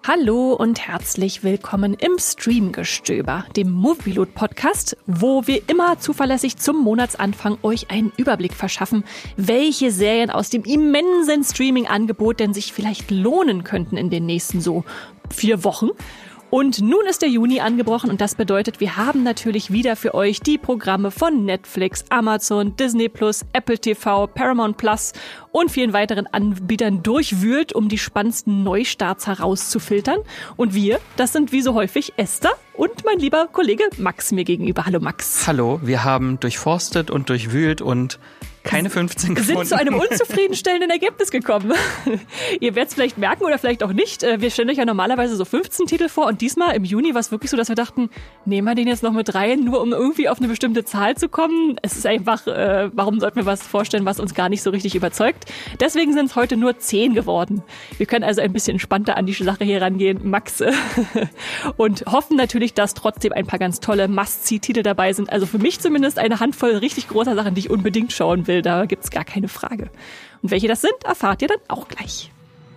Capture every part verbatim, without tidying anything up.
Hallo und herzlich willkommen im Streamgestöber, dem Movielot-Podcast, wo wir immer zuverlässig zum Monatsanfang euch einen Überblick verschaffen, welche Serien aus dem immensen Streaming-Angebot denn sich vielleicht lohnen könnten in den nächsten so vier Wochen. Und nun ist der Juni angebrochen und das bedeutet, wir haben natürlich wieder für euch die Programme von Netflix, Amazon, Disney Plus, Apple T V, Paramount Plus und vielen weiteren Anbietern durchwühlt, um die spannendsten Neustarts herauszufiltern. Und wir, das sind wie so häufig Esther und mein lieber Kollege Max mir gegenüber. Hallo Max. Hallo, wir haben durchforstet und durchwühlt und keine fünfzehn gefunden. Sind zu einem unzufriedenstellenden Ergebnis gekommen. Ihr werdet es vielleicht merken oder vielleicht auch nicht. Wir stellen euch ja normalerweise so fünfzehn Titel vor und diesmal im Juni war es wirklich so, dass wir dachten, nehmen wir den jetzt noch mit rein, nur um irgendwie auf eine bestimmte Zahl zu kommen. Es ist einfach, äh, warum sollten wir was vorstellen, was uns gar nicht so richtig überzeugt. Deswegen sind es heute nur zehn geworden. Wir können also ein bisschen entspannter an die Sache hier rangehen, Max. Und hoffen natürlich, dass trotzdem ein paar ganz tolle Must-See-Titel dabei sind. Also für mich zumindest eine Handvoll richtig großer Sachen, die ich unbedingt schauen will. Da gibt's gar keine Frage. Und welche das sind, erfahrt ihr dann auch gleich.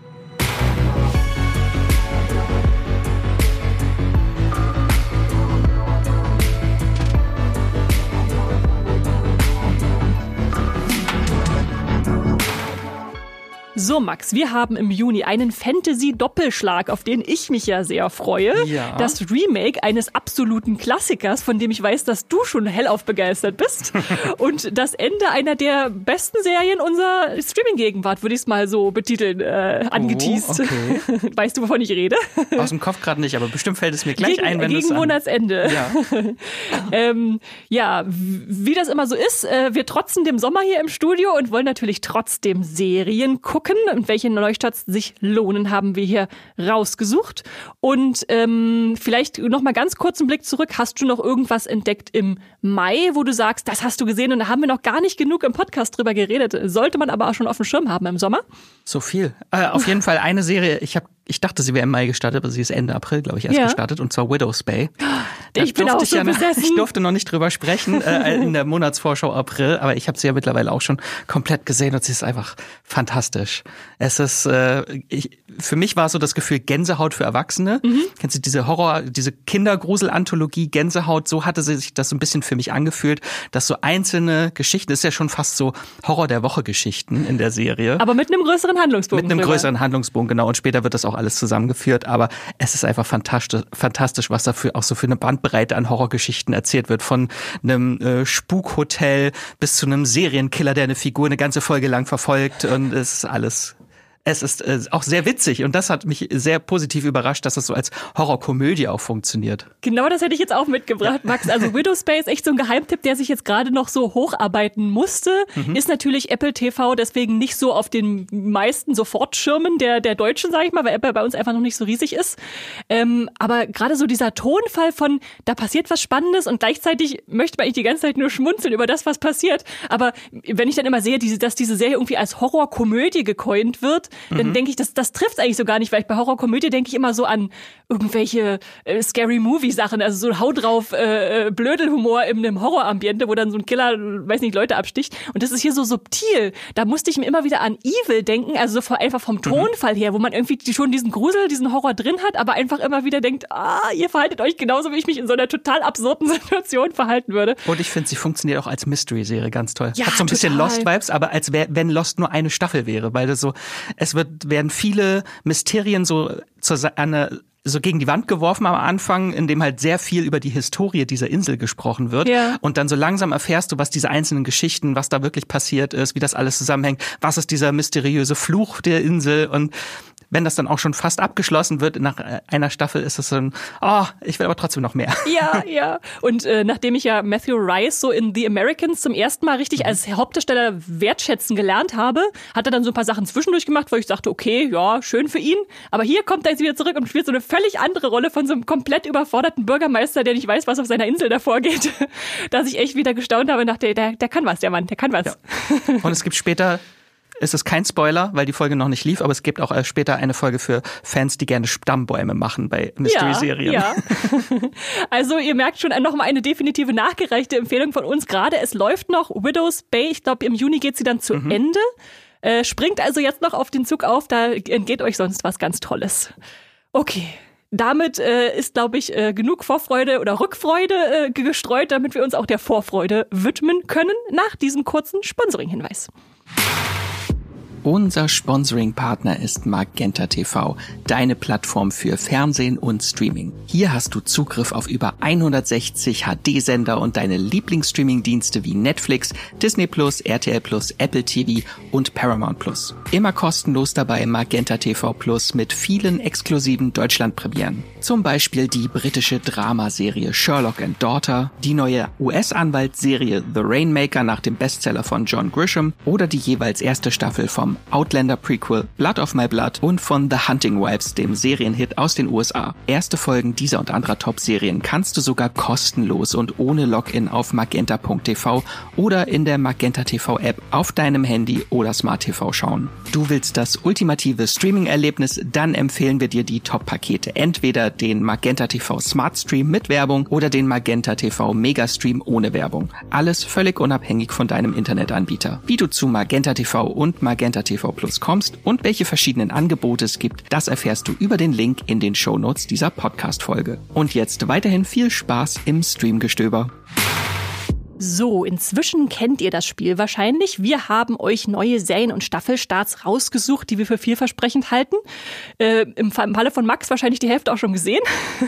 So, Max, wir haben im Juni einen Fantasy-Doppelschlag, auf den ich mich ja sehr freue. Ja. Das Remake eines absoluten Klassikers, von dem ich weiß, dass du schon hellauf begeistert bist. Und das Ende einer der besten Serien unserer Streaming-Gegenwart, würde ich es mal so betiteln, äh, angeteast. Oh, okay. Weißt du, wovon ich rede? Aus dem Kopf gerade nicht, aber bestimmt fällt es mir gleich gegen, ein, wenn gegen es Monatsende. Ja, ähm, ja, wie das immer so ist, äh, wir trotzen dem Sommer hier im Studio und wollen natürlich trotzdem Serien gucken. Und welche Neustarts sich lohnen, haben wir hier rausgesucht. Und ähm, vielleicht noch mal ganz kurz einen Blick zurück. Hast du noch irgendwas entdeckt im Mai, wo du sagst, das hast du gesehen und da haben wir noch gar nicht genug im Podcast drüber geredet. Sollte man aber auch schon auf dem Schirm haben im Sommer? so viel. Äh, auf jeden Fall eine Serie, ich habe Ich dachte, sie wäre im Mai gestartet, aber sie ist Ende April, glaube ich, erst ja. gestartet, und zwar Widow's Bay. Da ich bin auch ich so ja besessen. Ich durfte noch nicht drüber sprechen äh, in der Monatsvorschau April, aber ich habe sie ja mittlerweile auch schon komplett gesehen und sie ist einfach fantastisch. Es ist, äh, ich, für mich war so das Gefühl Gänsehaut für Erwachsene. Mhm. Kennst du diese Horror, diese Kindergrusel-Anthologie Gänsehaut? So hatte sich das so ein bisschen für mich angefühlt, dass so einzelne Geschichten, das ist ja schon fast so Horror der Woche-Geschichten in der Serie. Aber mit einem größeren Handlungsbogen. Mit einem drüber. größeren Handlungsbogen, genau. Und später wird das auch alles zusammengeführt. Aber es ist einfach fantastisch, fantastisch, was dafür auch so für eine Bandbreite an Horrorgeschichten erzählt wird. Von einem äh, Spukhotel bis zu einem Serienkiller, der eine Figur eine ganze Folge lang verfolgt. Und es ist alles... Es ist äh, auch sehr witzig und das hat mich sehr positiv überrascht, dass es so als Horrorkomödie auch funktioniert. Genau, das hätte ich jetzt auch mitgebracht, Max. Also Widow's Bay ist echt so ein Geheimtipp, der sich jetzt gerade noch so hocharbeiten musste. Mhm. Ist natürlich Apple T V deswegen nicht so auf den meisten Sofortschirmen der, der Deutschen, sage ich mal, weil Apple bei uns einfach noch nicht so riesig ist. Ähm, aber gerade so dieser Tonfall von, da passiert was Spannendes und gleichzeitig möchte man eigentlich die ganze Zeit nur schmunzeln über das, was passiert. Aber wenn ich dann immer sehe, dass diese Serie irgendwie als Horrorkomödie gecoint wird, dann mhm. denke ich, das, das trifft eigentlich so gar nicht, weil ich bei Horrorkomödie denke ich immer so an irgendwelche äh, Scary-Movie-Sachen, also so Hau drauf äh, Blödelhumor in einem Horrorambiente, wo dann so ein Killer, weiß nicht, Leute absticht. Und das ist hier so subtil. Da musste ich mir immer wieder an Evil denken, also so einfach vom Tonfall her, wo man irgendwie schon diesen Grusel, diesen Horror drin hat, aber einfach immer wieder denkt, ah, ihr verhaltet euch genauso, wie ich mich in so einer total absurden Situation verhalten würde. Und ich finde, sie funktioniert auch als Mystery-Serie ganz toll. Ja, hat so ein bisschen total. Lost-Vibes, aber als wär, wenn Lost nur eine Staffel wäre, weil das so, es wird, werden viele Mysterien so zur eine, so gegen die Wand geworfen am Anfang, in dem halt sehr viel über die Historie dieser Insel gesprochen wird. Ja. Und dann so langsam erfährst du, was diese einzelnen Geschichten, was da wirklich passiert ist, wie das alles zusammenhängt, was ist dieser mysteriöse Fluch der Insel. Und wenn das dann auch schon fast abgeschlossen wird nach einer Staffel, ist es so ein, oh, ich will aber trotzdem noch mehr. Ja, ja. Und äh, nachdem ich ja Matthew Rice so in The Americans zum ersten Mal richtig als Hauptdarsteller wertschätzen gelernt habe, hat er dann so ein paar Sachen zwischendurch gemacht, wo ich dachte, okay, ja, schön für ihn. Aber hier kommt er jetzt wieder zurück und spielt so eine völlig andere Rolle von so einem komplett überforderten Bürgermeister, der nicht weiß, was auf seiner Insel da vorgeht. Dass ich echt wieder gestaunt habe und dachte, der, der kann was, der Mann, der kann was. Ja. Und es gibt später... Es ist kein Spoiler, weil die Folge noch nicht lief, aber es gibt auch später eine Folge für Fans, die gerne Stammbäume machen bei Mystery-Serien. Ja, ja. Also ihr merkt schon noch mal eine definitive nachgereichte Empfehlung von uns. Gerade es läuft noch Widow's Bay. Ich glaube, im Juni geht sie dann zu mhm. Ende. Äh, springt also jetzt noch auf den Zug auf, da entgeht euch sonst was ganz Tolles. Okay. Damit äh, ist, glaube ich, äh, genug Vorfreude oder Rückfreude äh, gestreut, damit wir uns auch der Vorfreude widmen können, nach diesem kurzen Sponsoring-Hinweis. Unser Sponsoring-Partner ist Magenta T V, deine Plattform für Fernsehen und Streaming. Hier hast du Zugriff auf über hundertsechzig H D-Sender und deine Lieblingsstreaming-Dienste wie Netflix, Disney Plus, R T L Plus, Apple T V und Paramount Plus. Immer kostenlos dabei Magenta T V Plus mit vielen exklusiven Deutschland-Premieren. Zum Beispiel die britische Dramaserie Sherlock and Daughter, die neue U S-Anwaltsserie The Rainmaker nach dem Bestseller von John Grisham oder die jeweils erste Staffel vom Outlander-Prequel Blood of My Blood und von The Hunting Wives, dem Serienhit aus den U S A. Erste Folgen dieser und anderer Top-Serien kannst du sogar kostenlos und ohne Login auf magenta punkt t v oder in der Magenta T V-App auf deinem Handy oder Smart T V schauen. Du willst das ultimative Streaming-Erlebnis? Dann empfehlen wir dir die Top-Pakete. Entweder den Magenta T V Smart Stream mit Werbung oder den Magenta T V Mega Stream ohne Werbung. Alles völlig unabhängig von deinem Internetanbieter. Wie du zu Magenta T V und Magenta T V Plus kommst und welche verschiedenen Angebote es gibt, das erfährst du über den Link in den Shownotes dieser Podcast-Folge. Und jetzt weiterhin viel Spaß im Streamgestöber. So, inzwischen kennt ihr das Spiel wahrscheinlich. Wir haben euch neue Serien- und Staffelstarts rausgesucht, die wir für vielversprechend halten. Äh, im Falle von Max wahrscheinlich die Hälfte auch schon gesehen.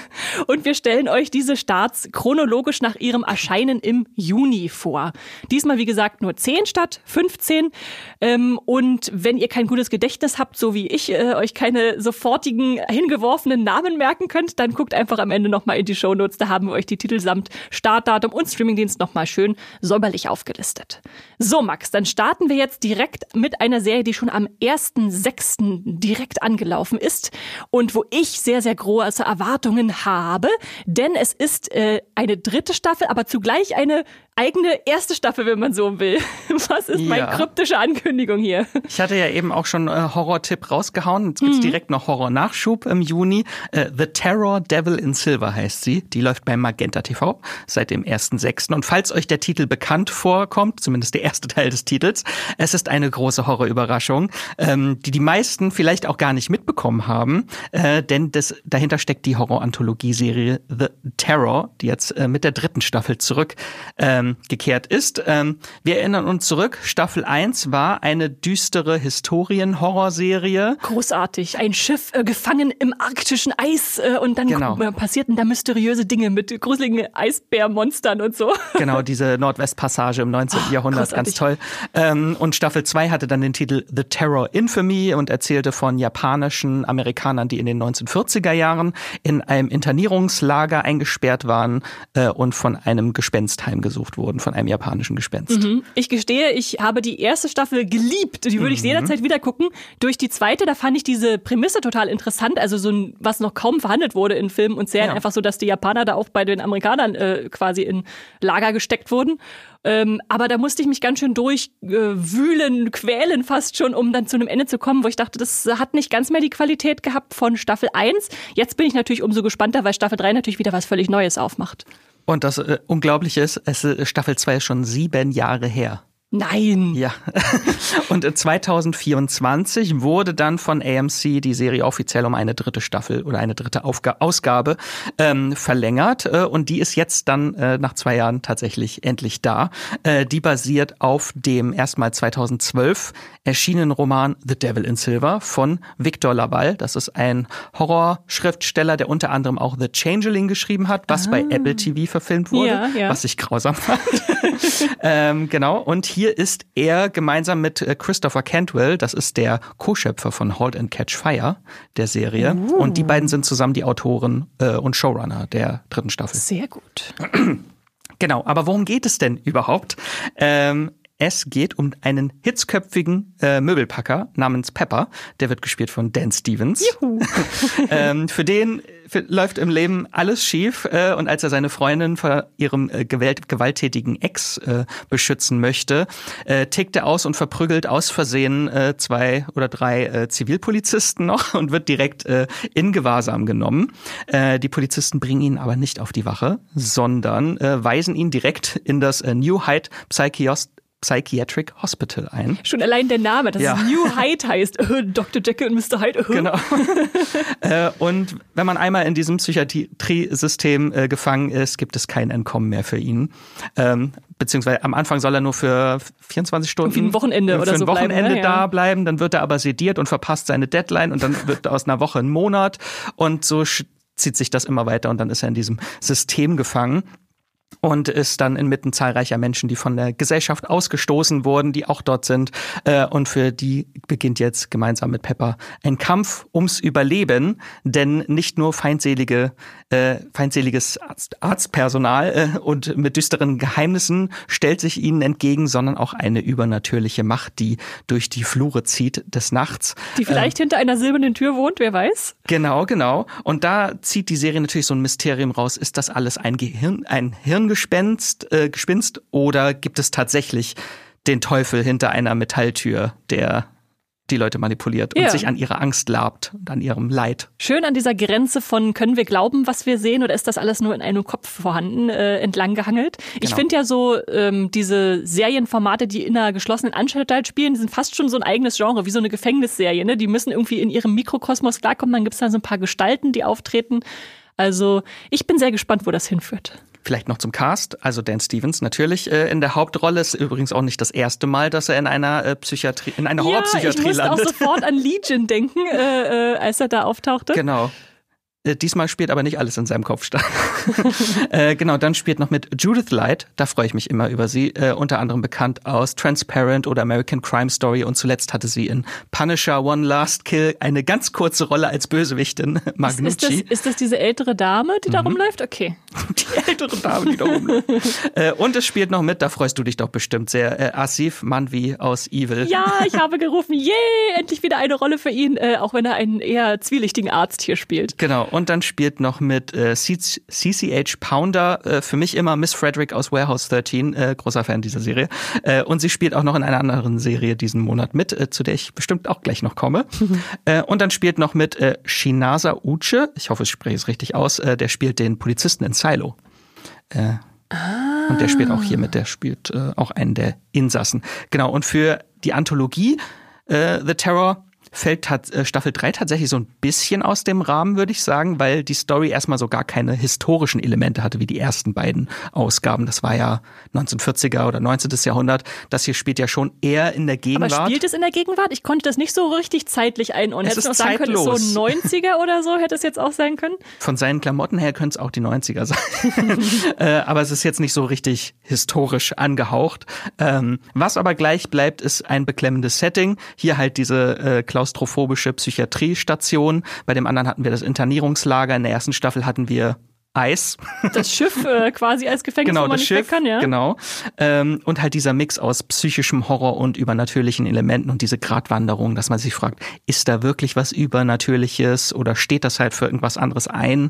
Und wir stellen euch diese Starts chronologisch nach ihrem Erscheinen im Juni vor. Diesmal, wie gesagt, nur zehn statt fünfzehn. Ähm, und wenn ihr kein gutes Gedächtnis habt, so wie ich, äh, euch keine sofortigen hingeworfenen Namen merken könnt, dann guckt einfach am Ende nochmal in die Shownotes. Da haben wir euch die Titel samt Startdatum und Streamingdienst nochmal schön säuberlich aufgelistet. So, Max, dann starten wir jetzt direkt mit einer Serie, die schon am ersten sechsten direkt angelaufen ist und wo ich sehr, sehr große Erwartungen habe, denn es ist äh, eine dritte Staffel, aber zugleich eine eigene erste Staffel, wenn man so will. Was ist meine ja. kryptische Ankündigung hier? Ich hatte ja eben auch schon äh, Horror-Tipp rausgehauen. Jetzt gibt's mhm. direkt noch Horror-Nachschub im Juni. Äh, The Terror Devil in Silver heißt sie. Die läuft bei Magenta T V seit dem ersten sechsten Und falls euch der Titel bekannt vorkommt, zumindest der erste Teil des Titels, es ist eine große Horrorüberraschung, ähm, die die meisten vielleicht auch gar nicht mitbekommen haben, äh, denn das, dahinter steckt die Horror-Anthologie-Serie The Terror, die jetzt äh, mit der dritten Staffel zurück ähm, gekehrt ist. Ähm, wir erinnern uns zurück, Staffel eins war eine düstere Historien-Horrorserie. Großartig. Ein Schiff äh, gefangen im arktischen Eis äh, und dann genau. k- passierten da mysteriöse Dinge mit gruseligen Eisbärmonstern und so. Genau, diese Nordwestpassage im neunzehnten Oh, Jahrhundert, großartig. ganz toll. Ähm, und Staffel zwei hatte dann den Titel The Terror Infamy und erzählte von japanischen Amerikanern, die in den neunzehnhundertvierziger Jahren in einem Internierungslager eingesperrt waren äh, und von einem Gespenst heimgesucht wurden, von einem japanischen Gespenst. Mhm. Ich gestehe, ich habe die erste Staffel geliebt. Die würde ich mhm. jederzeit wieder gucken. Durch die zweite, da fand ich diese Prämisse total interessant. Also so ein, was noch kaum verhandelt wurde in Filmen und Serien. Ja. Einfach so, dass die Japaner da auch bei den Amerikanern äh, quasi in Lager gesteckt wurden. Ähm, aber da musste ich mich ganz schön durchwühlen, äh, quälen fast schon, um dann zu einem Ende zu kommen, wo ich dachte, das hat nicht ganz mehr die Qualität gehabt von Staffel eins. Jetzt bin ich natürlich umso gespannter, weil Staffel drei natürlich wieder was völlig Neues aufmacht. Und das äh, Unglaubliche ist, es, äh, Staffel zwei ist schon sieben Jahre her. Nein. Ja. Und zwanzig vierundzwanzig wurde dann von A M C die Serie offiziell um eine dritte Staffel oder eine dritte Aufga- Ausgabe ähm, verlängert. Äh, und die ist jetzt dann äh, nach zwei Jahren tatsächlich endlich da. Äh, die basiert auf dem erstmal zweitausendzwölf erschienenen Roman The Devil in Silver von Victor Laval. Das ist ein Horrorschriftsteller, der unter anderem auch The Changeling geschrieben hat, was ah. bei Apple T V verfilmt wurde, ja, ja. was ich grausam fand. ähm, genau. Und hier Hier ist er gemeinsam mit Christopher Cantwell, das ist der Co-Schöpfer von Halt and Catch Fire, der Serie. Uh. Und die beiden sind zusammen die Autoren äh, und Showrunner der dritten Staffel. Sehr gut. Genau, aber worum geht es denn überhaupt? Ähm, Es geht um einen hitzköpfigen äh, Möbelpacker namens Pepper. Der wird gespielt von Dan Stevens. Juhu. ähm, für den für, läuft im Leben alles schief. Äh, und als er seine Freundin vor ihrem äh, gewählt, gewalttätigen Ex äh, beschützen möchte, äh, tickt er aus und verprügelt aus Versehen äh, zwei oder drei äh, Zivilpolizisten noch und wird direkt äh, in Gewahrsam genommen. Äh, die Polizisten bringen ihn aber nicht auf die Wache, sondern äh, weisen ihn direkt in das äh, New Height Psychios Psychiatric Hospital ein. Schon allein der Name, dass ja. es New Hyde heißt. Doktor Jekyll und Mister Hyde. Genau. äh, und wenn man einmal in diesem Psychiatriesystem äh, gefangen ist, gibt es kein Entkommen mehr für ihn. Ähm, beziehungsweise am Anfang soll er nur für vierundzwanzig Stunden für ein Wochenende für oder ein so Wochenende bleiben, ne? da ja. bleiben. Dann wird er aber sediert und verpasst seine Deadline und dann wird aus einer Woche ein Monat und so zieht sich das immer weiter und dann ist er in diesem System gefangen. Und ist dann inmitten zahlreicher Menschen, die von der Gesellschaft ausgestoßen wurden, die auch dort sind. Und für die beginnt jetzt gemeinsam mit Pepper ein Kampf ums Überleben. Denn nicht nur feindselige, äh, feindseliges Arzt, Arztpersonal äh, und mit düsteren Geheimnissen stellt sich ihnen entgegen, sondern auch eine übernatürliche Macht, die durch die Flure zieht des Nachts. Die vielleicht ähm, hinter einer silbernen Tür wohnt, wer weiß? Genau, genau. Und da zieht die Serie natürlich so ein Mysterium raus. Ist das alles ein Gehirn, ein Hirn Gespenst, äh, Gespinst oder gibt es tatsächlich den Teufel hinter einer Metalltür, der die Leute manipuliert und ja. sich an ihrer Angst labt und an ihrem Leid? Schön an dieser Grenze von, können wir glauben, was wir sehen, oder ist das alles nur in einem Kopf vorhanden, äh, entlang gehangelt? Genau. Ich finde ja so, ähm, diese Serienformate, die in einer geschlossenen Anstalt spielen, die sind fast schon so ein eigenes Genre, wie so eine Gefängnisserie. Ne? Die müssen irgendwie in ihrem Mikrokosmos klarkommen, dann gibt es da so ein paar Gestalten, die auftreten. Also ich bin sehr gespannt, wo das hinführt. Vielleicht noch zum Cast, also Dan Stevens natürlich äh, in der Hauptrolle. Ist übrigens auch nicht das erste Mal, dass er in einer äh, Psychiatrie, in einer ja, Horrorpsychiatrie landet. Ich musste auch sofort an Legion denken, äh, äh, als er da auftauchte. Genau. Äh, diesmal spielt aber nicht alles in seinem Kopf statt. äh, genau, dann spielt noch mit Judith Light, da freue ich mich immer über sie, äh, unter anderem bekannt aus Transparent oder American Crime Story und zuletzt hatte sie in Punisher One Last Kill eine ganz kurze Rolle als Bösewichtin, Magnucci. Ist, ist, das, ist das diese ältere Dame, die da mhm. rumläuft? Okay. Die ältere Dame, die da rumläuft. äh, und es spielt noch mit, da freust du dich doch bestimmt sehr, äh, Asif Manvi aus Evil. Ja, ich habe gerufen, yay, endlich wieder eine Rolle für ihn, äh, auch wenn er einen eher zwielichtigen Arzt hier spielt. Genau. Und dann spielt noch mit äh, C C H Pounder, äh, für mich immer Miss Frederick aus Warehouse dreizehn, äh, großer Fan dieser Serie. Äh, und sie spielt auch noch in einer anderen Serie diesen Monat mit, äh, zu der ich bestimmt auch gleich noch komme. Mhm. Äh, und dann spielt noch mit äh, Shinasa Uche, ich hoffe, ich spreche es richtig aus, äh, der spielt den Polizisten in Silo. Äh, ah. Und der spielt auch hier mit, der spielt äh, auch einen der Insassen. Genau, und für die Anthologie äh, The Terror fällt Staffel drei tatsächlich so ein bisschen aus dem Rahmen, würde ich sagen, weil die Story erstmal so gar keine historischen Elemente hatte, wie die ersten beiden Ausgaben. Das war ja neunzehnhundertvierziger oder neunzehnten Jahrhundert. Das hier spielt ja schon eher in der Gegenwart. Aber spielt es in der Gegenwart? Ich konnte das nicht so richtig zeitlich einordnen. Es hätte ist es auch sagen können, zeitlos. ist so neunziger oder so, hätte es jetzt auch sein können? Von seinen Klamotten her könnte es auch die neunziger sein. äh, aber es ist jetzt nicht so richtig historisch angehaucht. Ähm, was aber gleich bleibt, ist ein beklemmendes Setting. Hier halt diese äh, klaustrophobische Psychiatriestation. Bei dem anderen hatten wir das Internierungslager. In der ersten Staffel hatten wir Eis. Das Schiff äh, quasi als Gefängnis, genau, wo man das nicht Schiff, weg kann, ja. Genau. Ähm, und halt dieser Mix aus psychischem Horror und übernatürlichen Elementen und diese Gratwanderung, dass man sich fragt, ist da wirklich was Übernatürliches oder steht das halt für irgendwas anderes ein?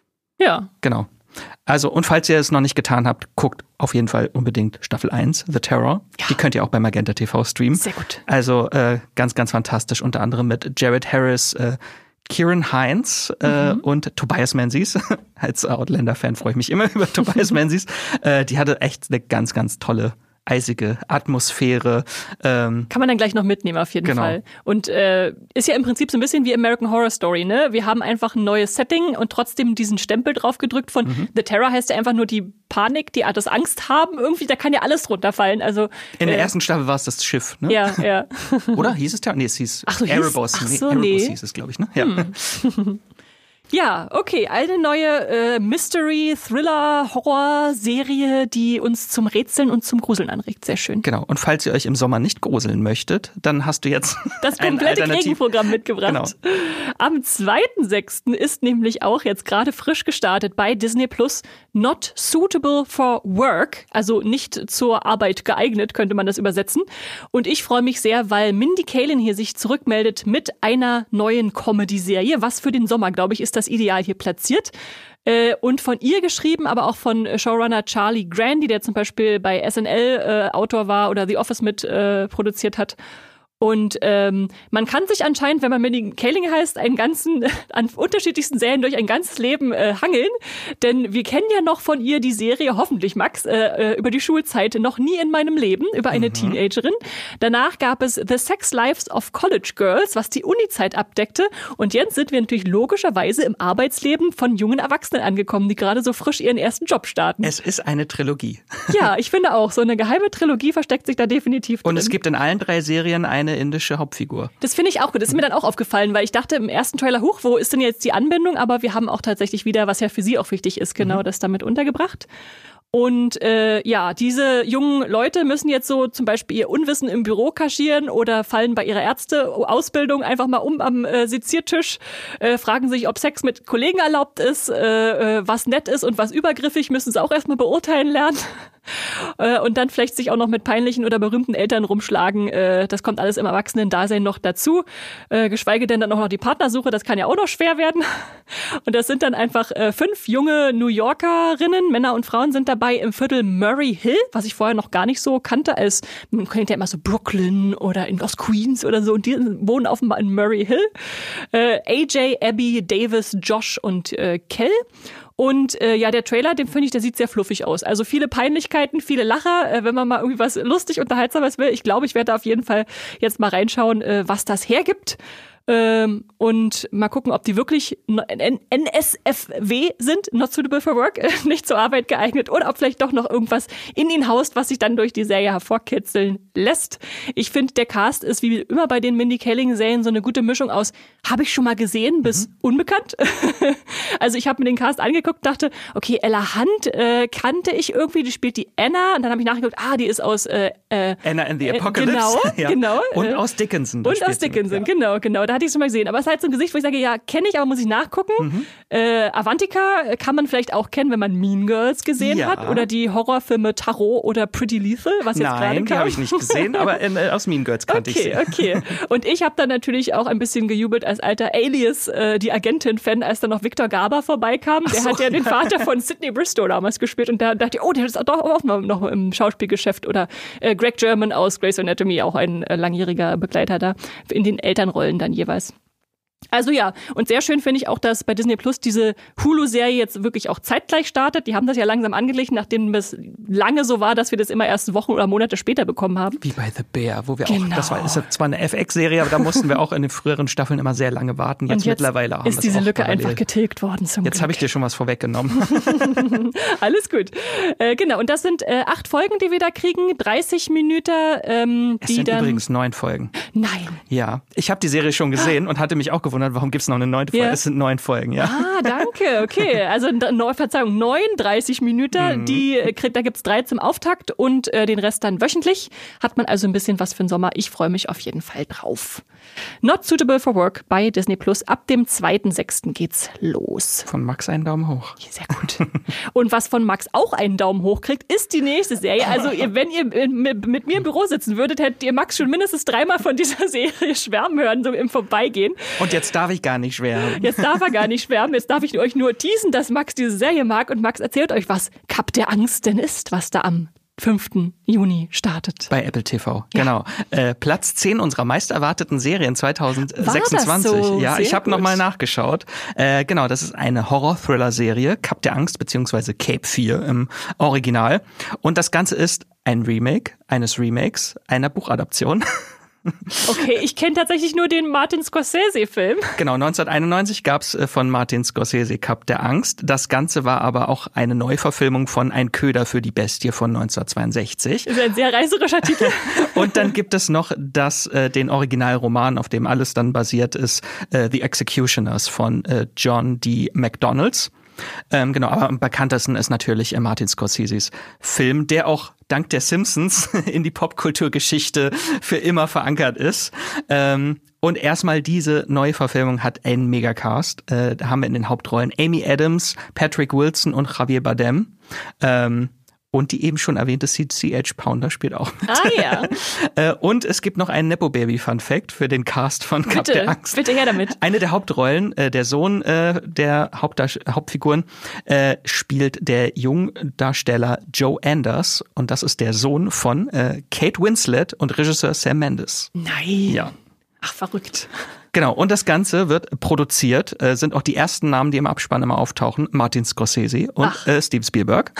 Ja. Genau. Also, und falls ihr es noch nicht getan habt, guckt auf jeden Fall unbedingt Staffel eins, The Terror. Ja. Die könnt ihr auch bei Magenta T V streamen. Sehr gut. Also äh, ganz, ganz fantastisch. Unter anderem mit Jared Harris, äh, Kieran Hines äh, mhm. und Tobias Menzies. Als Outlander-Fan freue ich mich immer über Tobias Menzies. Äh, die hatte echt eine ganz, ganz tolle eisige Atmosphäre. Ähm, Kann man dann gleich noch mitnehmen, auf jeden genau. Fall. Und äh, ist ja im Prinzip so ein bisschen wie American Horror Story, ne? Wir haben einfach ein neues Setting und trotzdem diesen Stempel drauf gedrückt von mhm. The Terror heißt ja einfach nur die Panik, die das Angst haben irgendwie, da kann ja alles runterfallen. Also In der äh, ersten Staffel war es das Schiff, ne? Ja, ja. Oder hieß es Terror? Nee, es hieß Ach so, Erebos. Ach so, nee, Erebos nee. hieß es, glaube ich, ne? Ja. Hm. Ja, okay, eine neue äh, Mystery-Thriller-Horror-Serie, die uns zum Rätseln und zum Gruseln anregt. Sehr schön. Genau, und falls ihr euch im Sommer nicht gruseln möchtet, dann hast du jetzt das komplette ein Gegenprogramm mitgebracht. Genau. Am zweiten sechsten ist nämlich auch jetzt gerade frisch gestartet bei Disney Plus Not Suitable for Work, also nicht zur Arbeit geeignet, könnte man das übersetzen. Und ich freue mich sehr, weil Mindy Kaling hier sich zurückmeldet mit einer neuen Comedy-Serie, was für den Sommer, glaube ich, ist das ideal hier platziert. Äh, und von ihr geschrieben, aber auch von Showrunner Charlie Grandy, der zum Beispiel bei S N L äh, Autor war oder The Office mit äh, produziert hat. Und ähm, man kann sich anscheinend, wenn man Mindy Kaling heißt, einen ganzen, an unterschiedlichsten Serien durch ein ganzes Leben äh, hangeln. Denn wir kennen ja noch von ihr die Serie, hoffentlich Max, äh, über die Schulzeit, Noch nie in meinem Leben, über eine mhm. Teenagerin. Danach gab es The Sex Lives of College Girls, was die Uni-Zeit abdeckte. Und jetzt sind wir natürlich logischerweise im Arbeitsleben von jungen Erwachsenen angekommen, die gerade so frisch ihren ersten Job starten. Es ist eine Trilogie. Ja, ich finde auch, so eine geheime Trilogie versteckt sich da definitiv drin. Und es gibt in allen drei Serien eine indische Hauptfigur. Das finde ich auch gut. Das ist mir dann auch aufgefallen, weil ich dachte im ersten Trailer, huch, wo ist denn jetzt die Anbindung? Aber wir haben auch tatsächlich wieder, was ja für sie auch wichtig ist, genau mhm. das damit untergebracht. Und äh, ja, diese jungen Leute müssen jetzt so zum Beispiel ihr Unwissen im Büro kaschieren oder fallen bei ihrer Ärzteausbildung einfach mal um am äh, Seziertisch, äh, fragen sich, ob Sex mit Kollegen erlaubt ist, äh, äh, was nett ist und was übergriffig, müssen sie auch erstmal beurteilen lernen. Äh, und dann vielleicht sich auch noch mit peinlichen oder berühmten Eltern rumschlagen. Äh, das kommt alles im Erwachsenen-Dasein noch dazu. Äh, geschweige denn dann auch noch die Partnersuche, das kann ja auch noch schwer werden. Und das sind dann einfach äh, fünf junge New Yorkerinnen, Männer und Frauen sind dabei im Viertel Murray Hill, was ich vorher noch gar nicht so kannte, als man kennt ja immer so Brooklyn oder in aus Queens oder so und die wohnen offenbar in Murray Hill. Äh, A J, Abby, Davis, Josh und äh, Kel. Und äh, ja, der Trailer, den finde ich, der sieht sehr fluffig aus. Also viele Peinlichkeiten, viele Lacher, äh, wenn man mal irgendwie was lustig, unterhaltsames will. Ich glaube, ich werde da auf jeden Fall jetzt mal reinschauen, äh, was das hergibt. Ähm, und mal gucken, ob die wirklich N S F W sind, not suitable for work, äh, nicht zur Arbeit geeignet, oder ob vielleicht doch noch irgendwas in ihnen haust, was sich dann durch die Serie hervorkitzeln lässt. Ich finde, der Cast ist wie immer bei den Mindy Kaling-Serien so eine gute Mischung aus, habe ich schon mal gesehen, bis mhm. unbekannt. Also ich habe mir den Cast angeguckt, dachte, okay, Ella Hunt äh, kannte ich irgendwie, die spielt die Anna, und dann habe ich nachgeguckt, ah, die ist aus äh, äh, Anna and the Apocalypse. Genau, ja. genau. Und äh, aus Dickinson. Und aus Dickinson, ja. genau, genau. Da hatte ich es schon mal gesehen. Aber es ist halt so ein Gesicht, wo ich sage, ja, kenne ich, aber muss ich nachgucken. Mhm. Äh, Avantika kann man vielleicht auch kennen, wenn man Mean Girls gesehen ja. hat. Oder die Horrorfilme Tarot oder Pretty Lethal, was jetzt gerade kam. Nein, die habe ich nicht gesehen, aber äh, aus Mean Girls kannte okay, ich sie. Okay, okay. Und ich habe dann natürlich auch ein bisschen gejubelt als alter Alias, äh, die Agentin-Fan, als dann noch Victor Garber vorbeikam. Der so, hat ja, ja den Vater von Sidney Bristow damals gespielt. Und da dachte ich, oh, der ist doch auch noch im Schauspielgeschäft. Oder äh, Greg German aus Grey's Anatomy, auch ein äh, langjähriger Begleiter da, in den Elternrollen dann jeweils. Also ja, und sehr schön finde ich auch, dass bei Disney Plus diese Hulu-Serie jetzt wirklich auch zeitgleich startet. Die haben das ja langsam angeglichen, nachdem es lange so war, dass wir das immer erst Wochen oder Monate später bekommen haben. Wie bei The Bear, wo wir genau. auch, das war ist zwar eine F X-Serie, aber da mussten wir auch in den früheren Staffeln immer sehr lange warten. Jetzt, und jetzt mittlerweile haben ist diese auch Lücke parallel. einfach getilgt worden zum Jetzt habe ich dir schon was vorweggenommen. Alles gut. Äh, genau, und das sind äh, acht Folgen, die wir da kriegen, dreißig Minuten. Ähm, es die sind dann übrigens neun Folgen. Nein. Ja, ich habe die Serie schon gesehen und hatte mich auch gewundert, warum gibt es noch eine neunte Folge? Ja. Es sind neun Folgen, ja. Ah, danke, okay. Also, no, Verzeihung, neununddreißig Minuten, mhm. die, da gibt's drei zum Auftakt und äh, den Rest dann wöchentlich. Hat man also ein bisschen was für den Sommer. Ich freue mich auf jeden Fall drauf. Not Suitable for Work bei Disney Plus. Ab dem zweiten sechsten geht's los. Von Max einen Daumen hoch. Sehr gut. Und was von Max auch einen Daumen hoch kriegt, ist die nächste Serie. Also ihr, wenn ihr mit, mit mir im Büro sitzen würdet, hättet ihr Max schon mindestens dreimal von dieser Serie schwärmen hören, so im Vorbeigehen. Und jetzt darf ich gar nicht schwärmen. Jetzt darf er gar nicht schwärmen. Jetzt darf ich euch nur teasen, dass Max diese Serie mag. Und Max erzählt euch, was Kap der Angst denn ist, was da am fünften Juni startet. Bei Apple T V, ja. genau. Äh, Platz zehn unserer meist erwarteten Serien zwanzig sechsundzwanzig. War das so? Ja, Sehr ich habe nochmal nachgeschaut. Äh, genau, das ist eine Horror-Thriller-Serie, Kap der Angst, beziehungsweise Cape vier im Original. Und das Ganze ist ein Remake eines Remakes einer Buchadaption. Okay, ich kenne tatsächlich nur den Martin Scorsese-Film. Genau, neunzehnhunderteinundneunzig gab's von Martin Scorsese Kap der Angst. Das Ganze war aber auch eine Neuverfilmung von Ein Köder für die Bestie von neunzehnhundertzweiundsechzig. Das ist ein sehr reißerischer Titel. Und dann gibt es noch das, äh, den Originalroman, auf dem alles dann basiert ist, äh, The Executioners von äh, John D. McDonalds. Ähm, genau, aber am bekanntesten ist natürlich äh, Martin Scorseses Film, der auch dank der Simpsons in die Popkulturgeschichte für immer verankert ist. Ähm, und erstmal diese neue Verfilmung hat einen Megacast. Äh, da haben wir in den Hauptrollen Amy Adams, Patrick Wilson und Javier Bardem. Ähm, Und die eben schon erwähnte C C H Pounder spielt auch mit. Ah ja. Äh, Und es gibt noch einen Nepo-Baby-Fun-Fact für den Cast von Cup Bitte, der Angst. bitte her damit. Eine der Hauptrollen, äh, der Sohn äh, der Hauptdarst- Hauptfiguren, äh, spielt der Jungdarsteller Joe Anders. Und das ist der Sohn von äh, Kate Winslet und Regisseur Sam Mendes. Nein. Ja. Ach, verrückt. Genau, und das Ganze wird produziert, äh, sind auch die ersten Namen, die im Abspann immer auftauchen, Martin Scorsese und äh, Steven Spielberg.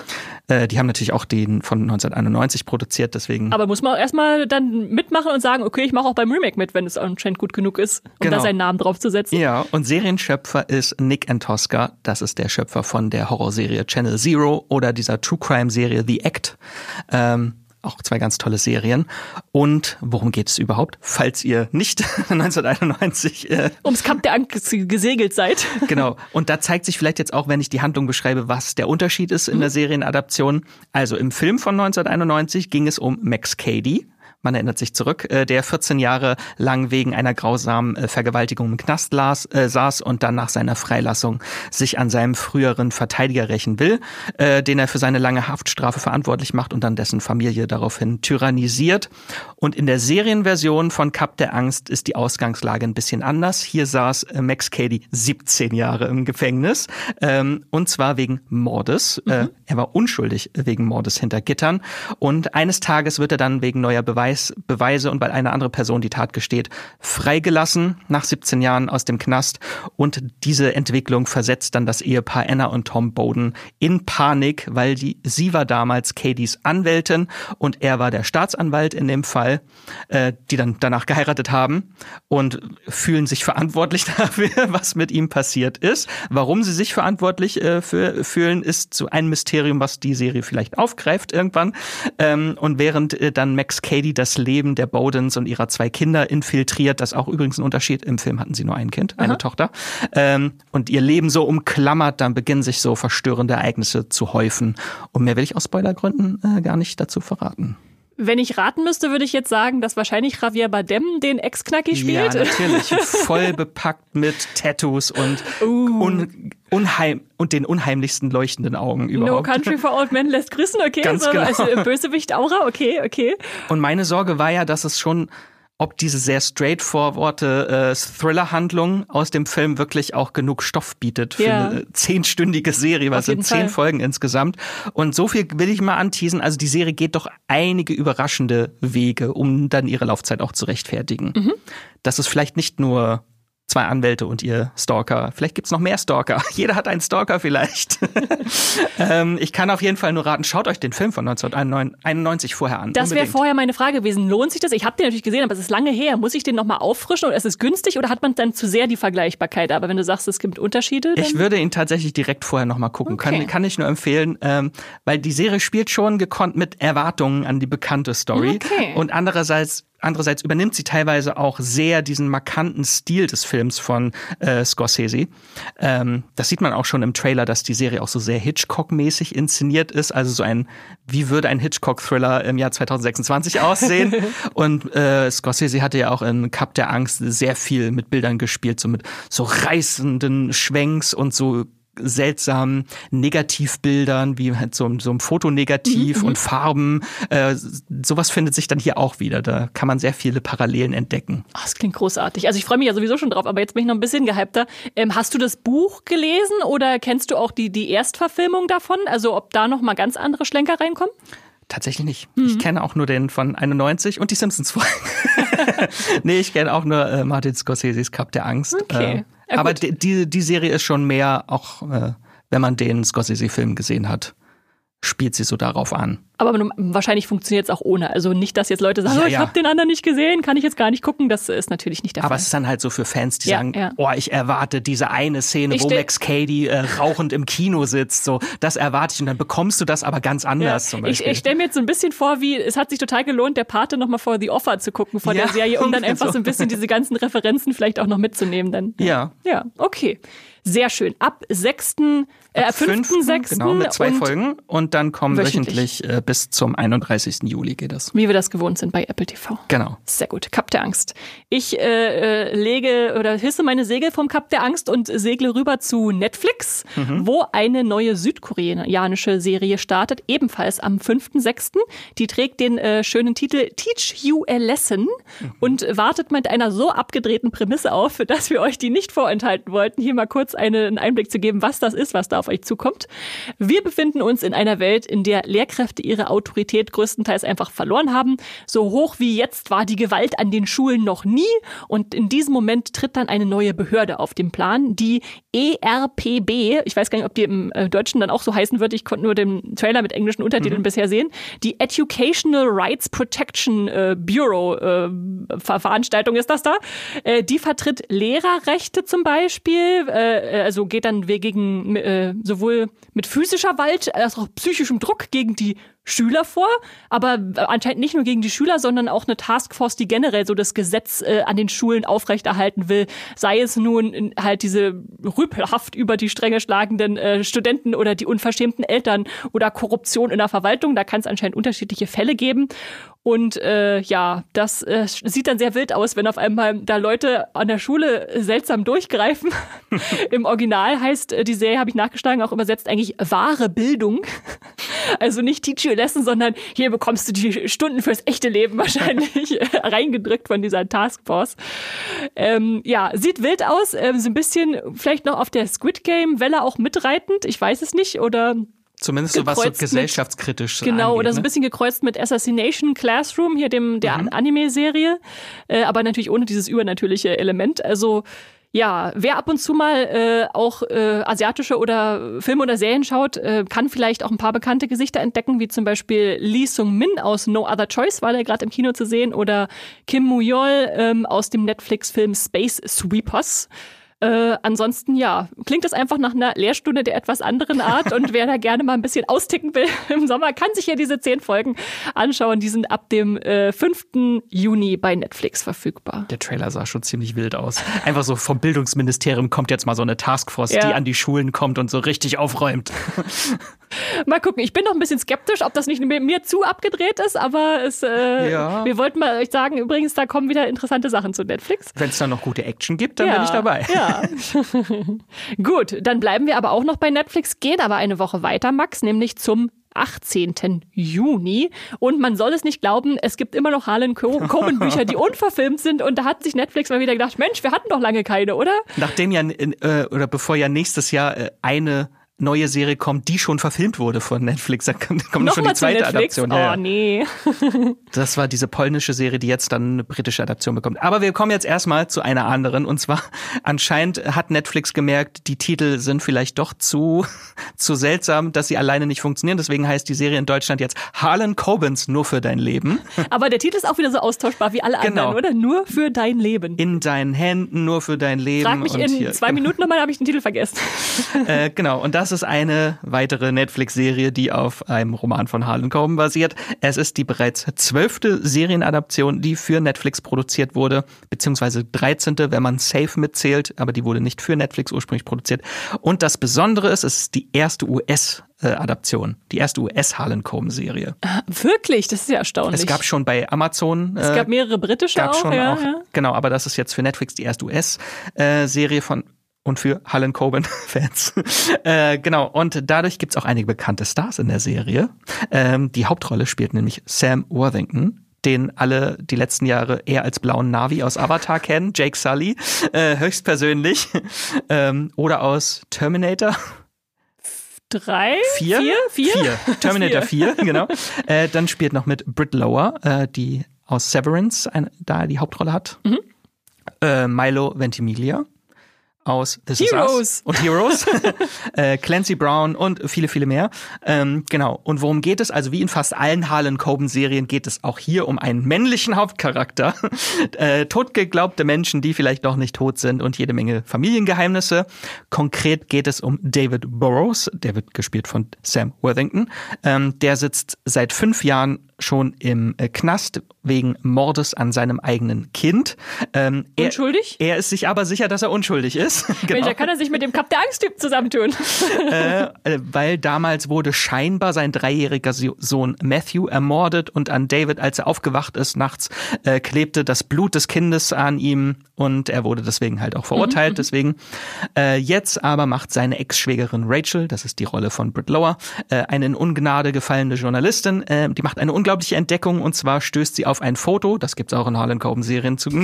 Äh, die haben natürlich auch den von neunzehnhunderteinundneunzig produziert, deswegen... Aber muss man erstmal dann mitmachen und sagen, okay, ich mache auch beim Remake mit, wenn es anscheinend gut genug ist, um Genau. da seinen Namen drauf zu setzen. Ja, und Serienschöpfer ist Nick Antosca. Das ist der Schöpfer von der Horrorserie Channel Zero oder dieser True-Crime-Serie The Act. Ähm, auch zwei ganz tolle Serien. Und worum geht es überhaupt? Falls ihr nicht neunzehnhunderteinundneunzig... Äh, Ums Kap der Angst gesegelt seid. Genau. Und da zeigt sich vielleicht jetzt auch, wenn ich die Handlung beschreibe, was der Unterschied ist in der Serienadaption. Also im Film von neunzehnhunderteinundneunzig ging es um Max Cady. Man erinnert sich zurück, äh, der vierzehn Jahre lang wegen einer grausamen äh, Vergewaltigung im Knast las, äh, saß und dann nach seiner Freilassung sich an seinem früheren Verteidiger rächen will, äh, den er für seine lange Haftstrafe verantwortlich macht und dann dessen Familie daraufhin tyrannisiert. Und in der Serienversion von Cup der Angst ist die Ausgangslage ein bisschen anders. Hier saß äh, Max Cady siebzehn Jahre im Gefängnis, ähm, und zwar wegen Mordes. Mhm. Äh, er war unschuldig wegen Mordes hinter Gittern und eines Tages wird er dann wegen neuer Beweise Beweise und weil eine andere Person die Tat gesteht, freigelassen nach siebzehn Jahren aus dem Knast. Und diese Entwicklung versetzt dann das Ehepaar Anna und Tom Bowden in Panik, weil die, sie war damals Cadys Anwältin und er war der Staatsanwalt in dem Fall, äh, die dann danach geheiratet haben und fühlen sich verantwortlich dafür, was mit ihm passiert ist. Warum sie sich verantwortlich äh, für, fühlen, ist so ein Mysterium, was die Serie vielleicht aufgreift irgendwann. Ähm, und während äh, dann Max Cady das Leben der Bowdens und ihrer zwei Kinder infiltriert, das auch übrigens ein Unterschied, im Film hatten sie nur ein Kind, eine Aha. Tochter, ähm, und ihr Leben so umklammert, dann beginnen sich so verstörende Ereignisse zu häufen. Und mehr will ich aus Spoilergründen äh, gar nicht dazu verraten. Wenn ich raten müsste, würde ich jetzt sagen, dass wahrscheinlich Javier Bardem den Ex-Knacki spielt. Ja, natürlich. Voll bepackt mit Tattoos und, uh. un, unheim, und den unheimlichsten leuchtenden Augen überhaupt. No Country for Old Men lässt grüßen, okay. Ganz so, genau. Also Bösewicht-Aura, okay, okay. Und meine Sorge war ja, dass es schon... ob diese sehr straightforwarde äh, Thriller-Handlung aus dem Film wirklich auch genug Stoff bietet für ja. eine zehnstündige Serie, weil es sind zehn Folgen insgesamt. Und so viel will ich mal anteasen. Also die Serie geht doch einige überraschende Wege, um dann ihre Laufzeit auch zu rechtfertigen. Mhm. Das ist vielleicht nicht nur zwei Anwälte und ihr Stalker. Vielleicht gibt's noch mehr Stalker. Jeder hat einen Stalker vielleicht. ähm, ich kann auf jeden Fall nur raten, schaut euch den Film von neunzehnhunderteinundneunzig vorher an. Das wäre vorher meine Frage gewesen. Lohnt sich das? Ich habe den natürlich gesehen, aber es ist lange her. Muss ich den nochmal auffrischen oder ist es günstig oder hat man dann zu sehr die Vergleichbarkeit? Aber wenn du sagst, es gibt Unterschiede. Dann... Ich würde ihn tatsächlich direkt vorher nochmal gucken. Okay. Kann, kann ich nur empfehlen, ähm, weil die Serie spielt schon gekonnt mit Erwartungen an die bekannte Story. Okay. Und andererseits Andererseits übernimmt sie teilweise auch sehr diesen markanten Stil des Films von äh, Scorsese. Ähm, das sieht man auch schon im Trailer, dass die Serie auch so sehr Hitchcock-mäßig inszeniert ist. Also so ein, wie würde ein Hitchcock-Thriller im Jahr zweitausendsechsundzwanzig aussehen? Und äh, Scorsese hatte ja auch in Cup der Angst sehr viel mit Bildern gespielt, so mit so reißenden Schwenks und so seltsamen Negativbildern, wie halt so, so ein Fotonegativ mhm. und Farben. Äh, sowas findet sich dann hier auch wieder. Da kann man sehr viele Parallelen entdecken. Oh, das klingt großartig. Also ich freue mich ja sowieso schon drauf, aber jetzt bin ich noch ein bisschen gehypter. Ähm, hast du das Buch gelesen oder kennst du auch die, die Erstverfilmung davon? Also ob da noch mal ganz andere Schlenker reinkommen? Tatsächlich nicht. Mhm. Ich kenne auch nur den von einundneunzig und die Simpsons-Folgen. Nee, ich kenne auch nur äh, Martin Scorseses Cup der Angst. Okay. Äh, ja, aber die, die, die Serie ist schon mehr, auch äh, wenn man den Scorsese-Film gesehen hat, spielt sie so darauf an. Aber wahrscheinlich funktioniert es auch ohne. Also nicht, dass jetzt Leute sagen, ja, oh, ich ja. habe den anderen nicht gesehen, kann ich jetzt gar nicht gucken. Das ist natürlich nicht der Aber Fall. es ist dann halt so für Fans, die ja, sagen, ja. oh, ich erwarte diese eine Szene, ich wo stell- Max Cady äh, rauchend im Kino sitzt. So, das erwarte ich und dann bekommst du das aber ganz anders ja. zum Beispiel. Ich, ich stelle mir jetzt so ein bisschen vor, wie es hat sich total gelohnt, der Pate nochmal vor The Offer zu gucken vor ja, der Serie, um dann einfach so. so ein bisschen diese ganzen Referenzen vielleicht auch noch mitzunehmen. Dann. Ja. Ja, okay. Sehr schön. Ab sechsten Äh, fünften sechsten Genau, mit zwei und Folgen. Und dann kommen wöchentlich, wöchentlich äh, bis zum einunddreißigsten Juli geht das. Wie wir das gewohnt sind bei Apple T V. Genau. Sehr gut. Kap der Angst. Ich äh, äh, lege oder hisse meine Segel vom Kap der Angst und segle rüber zu Netflix, mhm. wo eine neue südkoreanische Serie startet, ebenfalls am fünften sechsten Die trägt den äh, schönen Titel Teach You a Lesson mhm. und wartet mit einer so abgedrehten Prämisse auf, dass wir euch die nicht vorenthalten wollten, hier mal kurz eine, einen Einblick zu geben, was das ist, was da auf euch zukommt. Wir befinden uns in einer Welt, in der Lehrkräfte ihre Autorität größtenteils einfach verloren haben. So hoch wie jetzt war die Gewalt an den Schulen noch nie. Und in diesem Moment tritt dann eine neue Behörde auf den Plan, die E R P B. Ich weiß gar nicht, ob die im Deutschen dann auch so heißen wird. Ich konnte nur den Trailer mit englischen Untertiteln mhm. bisher sehen. Die Educational Rights Protection äh, Bureau äh, Ver Veranstaltung ist das da. Äh, die vertritt Lehrerrechte zum Beispiel. Äh, also geht dann gegen äh, sowohl mit physischer Gewalt als auch psychischem Druck gegen die Schüler vor, aber anscheinend nicht nur gegen die Schüler, sondern auch eine Taskforce, die generell so das Gesetz äh, an den Schulen aufrechterhalten will. Sei es nun halt diese rüpelhaft über die Stränge schlagenden äh, Studenten oder die unverschämten Eltern oder Korruption in der Verwaltung. Da kann es anscheinend unterschiedliche Fälle geben. Und äh, ja, das äh, sieht dann sehr wild aus, wenn auf einmal da Leute an der Schule seltsam durchgreifen. Im Original heißt äh, die Serie, habe ich nachgeschlagen, auch übersetzt eigentlich wahre Bildung. Also nicht Teach You a Lesson, sondern hier bekommst du die Stunden fürs echte Leben wahrscheinlich reingedrückt von dieser Taskforce. Ähm, ja, sieht wild aus, äh, so ein bisschen vielleicht noch auf der Squid Game Welle auch mitreitend, ich weiß es nicht, oder... Zumindest so was so gesellschaftskritisch mit, Genau, angeht, oder so ein ne? bisschen gekreuzt mit Assassination Classroom, hier dem der mhm. Anime-Serie, äh, aber natürlich ohne dieses übernatürliche Element. Also ja, wer ab und zu mal äh, auch äh, asiatische oder Filme oder Serien schaut, äh, kann vielleicht auch ein paar bekannte Gesichter entdecken, wie zum Beispiel Lee Sung-min aus No Other Choice, war der gerade im Kino zu sehen, oder Kim Moo-yeol ähm, aus dem Netflix-Film Space Sweepers. Äh, ansonsten, ja, klingt das einfach nach einer Lehrstunde der etwas anderen Art und wer da gerne mal ein bisschen austicken will im Sommer, kann sich ja diese zehn Folgen anschauen. Die sind ab dem äh, fünften Juni bei Netflix verfügbar. Der Trailer sah schon ziemlich wild aus. Einfach so vom Bildungsministerium kommt jetzt mal so eine Taskforce, ja. die an die Schulen kommt und so richtig aufräumt. Mal gucken, ich bin noch ein bisschen skeptisch, ob das nicht mir zu abgedreht ist, aber es, äh, ja. wir wollten mal euch sagen, übrigens, da kommen wieder interessante Sachen zu Netflix. Wenn es dann noch gute Action gibt, dann ja. bin ich dabei. Ja. Gut, dann bleiben wir aber auch noch bei Netflix, gehen aber eine Woche weiter, Max, nämlich zum achtzehnten Juni. Und man soll es nicht glauben, es gibt immer noch Harlan Coben-Bücher, die unverfilmt sind. Und da hat sich Netflix mal wieder gedacht, Mensch, wir hatten doch lange keine, oder? Nachdem ja, äh, oder bevor ja nächstes Jahr äh, eine neue Serie kommt, die schon verfilmt wurde von Netflix. Da kommt, kommt schon die zweite Adaption. Oh, ja. nee. Das war diese polnische Serie, die jetzt dann eine britische Adaption bekommt. Aber wir kommen jetzt erstmal zu einer anderen. Und zwar anscheinend hat Netflix gemerkt, die Titel sind vielleicht doch zu, zu seltsam, dass sie alleine nicht funktionieren. Deswegen heißt die Serie in Deutschland jetzt Harlan Cobens Nur für dein Leben. Aber der Titel ist auch wieder so austauschbar wie alle genau. anderen, oder? Nur für dein Leben. In deinen Händen, nur für dein Leben. Frag mich und in hier. zwei Minuten nochmal, habe ich den Titel vergessen. äh, genau. Und das Das ist eine weitere Netflix-Serie, die auf einem Roman von Harlan Coben basiert. Es ist die bereits zwölfte Serienadaption, die für Netflix produziert wurde, beziehungsweise dreizehnte, wenn man Safe mitzählt, aber die wurde nicht für Netflix ursprünglich produziert. Und das Besondere ist, es ist die erste U S-Adaption, die erste U S-Harlan Coben-Serie. Ah, wirklich? Das ist ja erstaunlich. Es gab schon bei Amazon. Es gab mehrere britische gab auch, schon ja, auch. ja. Genau, aber das ist jetzt für Netflix die erste U S-Serie von und für Harlan Coben-Fans. äh, genau, und dadurch gibt's auch einige bekannte Stars in der Serie. Ähm, die Hauptrolle spielt nämlich Sam Worthington, den alle die letzten Jahre eher als blauen Navi aus Avatar kennen, Jake Sully, äh, höchstpersönlich. ähm, oder aus Terminator. Drei? Vier? Vier? Vier? Vier. Terminator vier, genau. Äh, dann spielt noch mit Britt Lower, äh, die aus Severance eine, da die Hauptrolle hat. Mhm. Äh, Milo Ventimiglia aus This Heroes. Is Us und Heroes, äh, Clancy Brown und viele, viele mehr. Ähm, genau. Und worum geht es? Also wie in fast allen Harlan Coben-Serien geht es auch hier um einen männlichen Hauptcharakter. äh, totgeglaubte Menschen, die vielleicht doch nicht tot sind und jede Menge Familiengeheimnisse. Konkret geht es um David Burrows, der wird gespielt von Sam Worthington. Ähm, der sitzt seit fünf Jahren schon im äh, Knast wegen Mordes an seinem eigenen Kind. Ähm, er, unschuldig? Er ist sich aber sicher, dass er unschuldig ist. Genau. Mensch, da kann er sich mit dem Kap der Angsttyp zusammentun. äh, weil damals wurde scheinbar sein dreijähriger Sohn Matthew ermordet und an David, als er aufgewacht ist nachts, äh, klebte das Blut des Kindes an ihm und er wurde deswegen halt auch verurteilt. Mhm, deswegen äh, jetzt aber macht seine Ex-Schwägerin Rachel, das ist die Rolle von Britt Lower, äh, eine in Ungnade gefallene Journalistin, äh, die macht eine unglaubliche Entdeckung und zwar stößt sie auf ein Foto, das gibt's auch in Harlan Coben-Serien zu,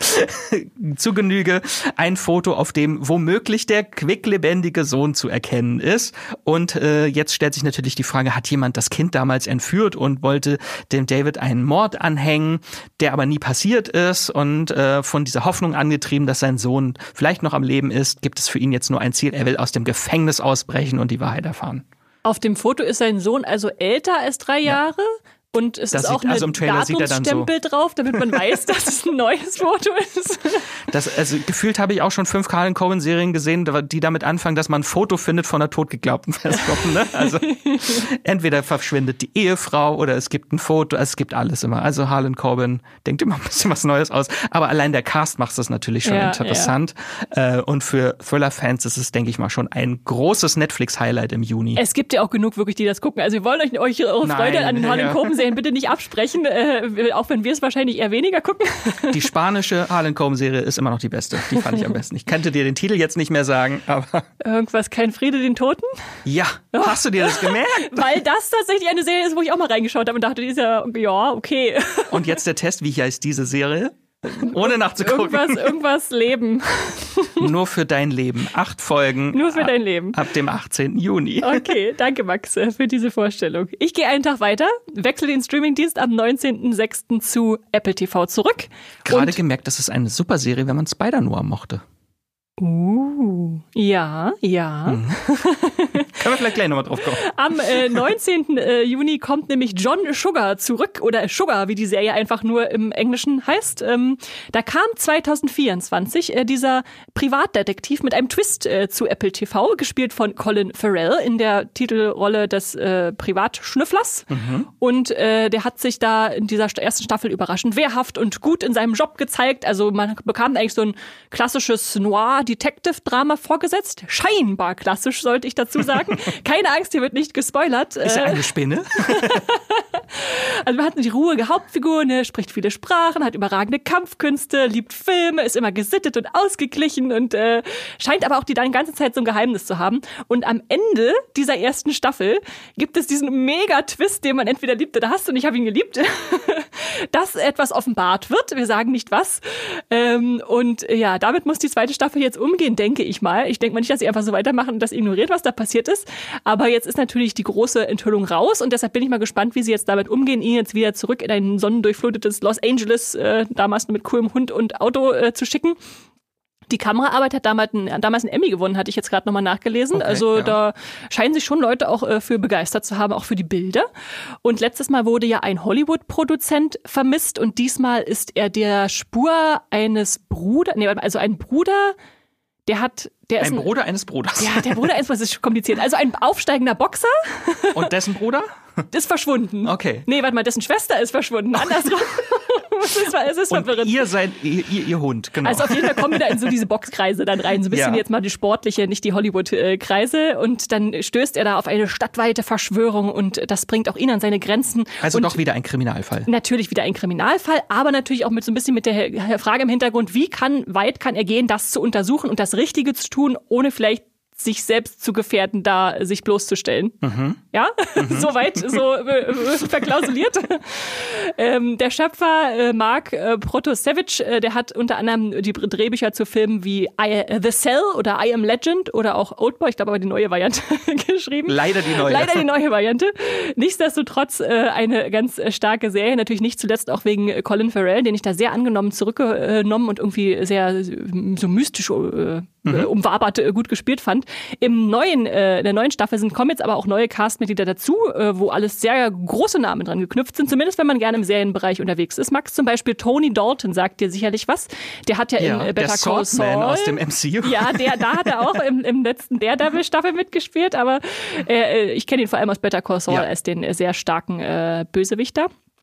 zu Genüge, ein Foto, auf dem womöglich der quicklebendige Sohn zu erkennen ist und äh, jetzt stellt sich natürlich die Frage, hat jemand das Kind damals entführt und wollte dem David einen Mord anhängen, der aber nie passiert ist und äh, von dieser Hoffnung angetrieben, dass sein Sohn vielleicht noch am Leben ist, gibt es für ihn jetzt nur ein Ziel, er will aus dem Gefängnis ausbrechen und die Wahrheit erfahren. Auf dem Foto ist sein Sohn also älter als drei Jahre? Ja. Und es das ist auch sieht, also ein Datumsstempel so drauf, damit man weiß, dass es ein neues Foto ist. Das, also gefühlt habe ich auch schon fünf Harlan Coben-Serien gesehen, die damit anfangen, dass man ein Foto findet von einer totgeglaubten Person. Ne? Also entweder verschwindet die Ehefrau oder es gibt ein Foto, es gibt alles immer. Also Harlan Coben denkt immer ein bisschen was Neues aus. Aber allein der Cast macht das natürlich schon ja, interessant. Ja. Und für Thriller-Fans ist es, denke ich mal, schon ein großes Netflix-Highlight im Juni. Es gibt ja auch genug wirklich, die das gucken. Also wir wollen euch, euch eure Freude Nein, an den Harlan ja. Coben-Serien bitte nicht absprechen, äh, auch wenn wir es wahrscheinlich eher weniger gucken. Die spanische Harlan Coben-Serie ist immer noch die beste. Die fand ich am besten. Ich könnte dir den Titel jetzt nicht mehr sagen, aber... Irgendwas, kein Friede den Toten? Ja, oh. Hast du dir das gemerkt? Weil das tatsächlich eine Serie ist, wo ich auch mal reingeschaut habe und dachte, die ist ja, ja, okay. Und jetzt der Test, wie heißt diese Serie? Ohne nachzugucken. Irgendwas, irgendwas Leben. Nur für dein Leben. Acht Folgen. Nur für dein Leben. Ab dem achtzehnten Juni. Okay, danke Max für diese Vorstellung. Ich gehe einen Tag weiter, wechsle den Streamingdienst am neunzehnten sechsten zu Apple T V zurück. Gerade gemerkt, das ist eine super Serie, wenn man Spider-Noir mochte. Uh, ja, ja. Mhm. Können wir vielleicht gleich nochmal drauf kommen. Am äh, neunzehnten Juni kommt nämlich John Sugar zurück, oder Sugar, wie die Serie einfach nur im Englischen heißt. Ähm, da kam zwanzig vierundzwanzig äh, dieser Privatdetektiv mit einem Twist äh, zu Apple T V, gespielt von Colin Farrell in der Titelrolle des äh, Privatschnüfflers. Mhm. Und äh, der hat sich da in dieser ersten Staffel überraschend wehrhaft und gut in seinem Job gezeigt. Also man bekam eigentlich so ein klassisches Noir-Detective-Drama vorgesetzt. Scheinbar klassisch, sollte ich dazu sagen. Keine Angst, hier wird nicht gespoilert. Ist er eine Spinne? Also man hat die ruhige Hauptfigur, ne, spricht viele Sprachen, hat überragende Kampfkünste, liebt Filme, ist immer gesittet und ausgeglichen und äh, scheint aber auch die ganze Zeit so ein Geheimnis zu haben. Und am Ende dieser ersten Staffel gibt es diesen Mega-Twist, den man entweder liebt oder hasst, und ich habe ihn geliebt, dass etwas offenbart wird. Wir sagen nicht was. Ähm, und ja, damit muss die zweite Staffel jetzt umgehen, denke ich mal. Ich denke mal nicht, dass sie einfach so weitermachen und das ignoriert, was da passiert ist. Aber jetzt ist natürlich die große Enthüllung raus und deshalb bin ich mal gespannt, wie sie jetzt damit umgehen, ihn jetzt wieder zurück in ein sonnendurchflutetes Los Angeles, äh, damals mit coolem Hund und Auto äh, zu schicken. Die Kameraarbeit hat damals einen, damals einen Emmy gewonnen, hatte ich jetzt gerade nochmal nachgelesen. Okay, also ja. Da scheinen sich schon Leute auch äh, für begeistert zu haben, auch für die Bilder. Und letztes Mal wurde ja ein Hollywood-Produzent vermisst und diesmal ist er der Spur eines Bruders, nee, also ein Bruder, der hat... Der ein ist ein Bruder eines Bruders. Ja, der Bruder ist, was ist kompliziert. Also ein aufsteigender Boxer. Und dessen Bruder? Ist verschwunden. Okay. Nee, warte mal, dessen Schwester ist verschwunden. Andersrum. Es ist, es ist und verwirrend. ihr seid ihr, ihr Hund, genau. Also auf jeden Fall kommen wir da in so diese Boxkreise dann rein. So ein bisschen ja. Jetzt mal die sportliche, nicht die Hollywood-Kreise. Und dann stößt er da auf eine stadtweite Verschwörung und das bringt auch ihn an seine Grenzen. Also und doch wieder ein Kriminalfall. Natürlich wieder ein Kriminalfall, aber natürlich auch mit so ein bisschen mit der Frage im Hintergrund, wie kann, weit kann er gehen, das zu untersuchen und das Richtige zu tun, ohne vielleicht sich selbst zu gefährden, da sich bloßzustellen. Mhm. Ja, mhm. Soweit, so äh, verklausuliert. ähm, der Schöpfer, äh, Mark äh, Protosevich, äh, der hat unter anderem die Drehbücher zu Filmen wie I, uh, The Cell oder I Am Legend oder auch Oldboy, ich glaube aber die neue Variante geschrieben. Leider die neue. Leider die neue Variante. Nichtsdestotrotz äh, eine ganz starke Serie, natürlich nicht zuletzt auch wegen Colin Farrell, den ich da sehr angenommen zurückgenommen und irgendwie sehr so mystisch äh, mhm. umwabert äh, gut gespielt fand. Im neuen, äh, in der neuen Staffel sind, kommen jetzt aber auch neue Castmitglieder dazu, äh, wo alles sehr große Namen dran geknüpft sind, zumindest wenn man gerne im Serienbereich unterwegs ist. Max, zum Beispiel Tony Dalton sagt dir sicherlich was. Der hat ja, ja in äh, Better Call Saul aus dem M C U. Ja, der, da hat er auch im, im letzten Daredevil-Staffel mitgespielt, aber äh, ich kenne ihn vor allem aus Better Call Saul ja. als den äh, sehr starken äh, Bösewichter.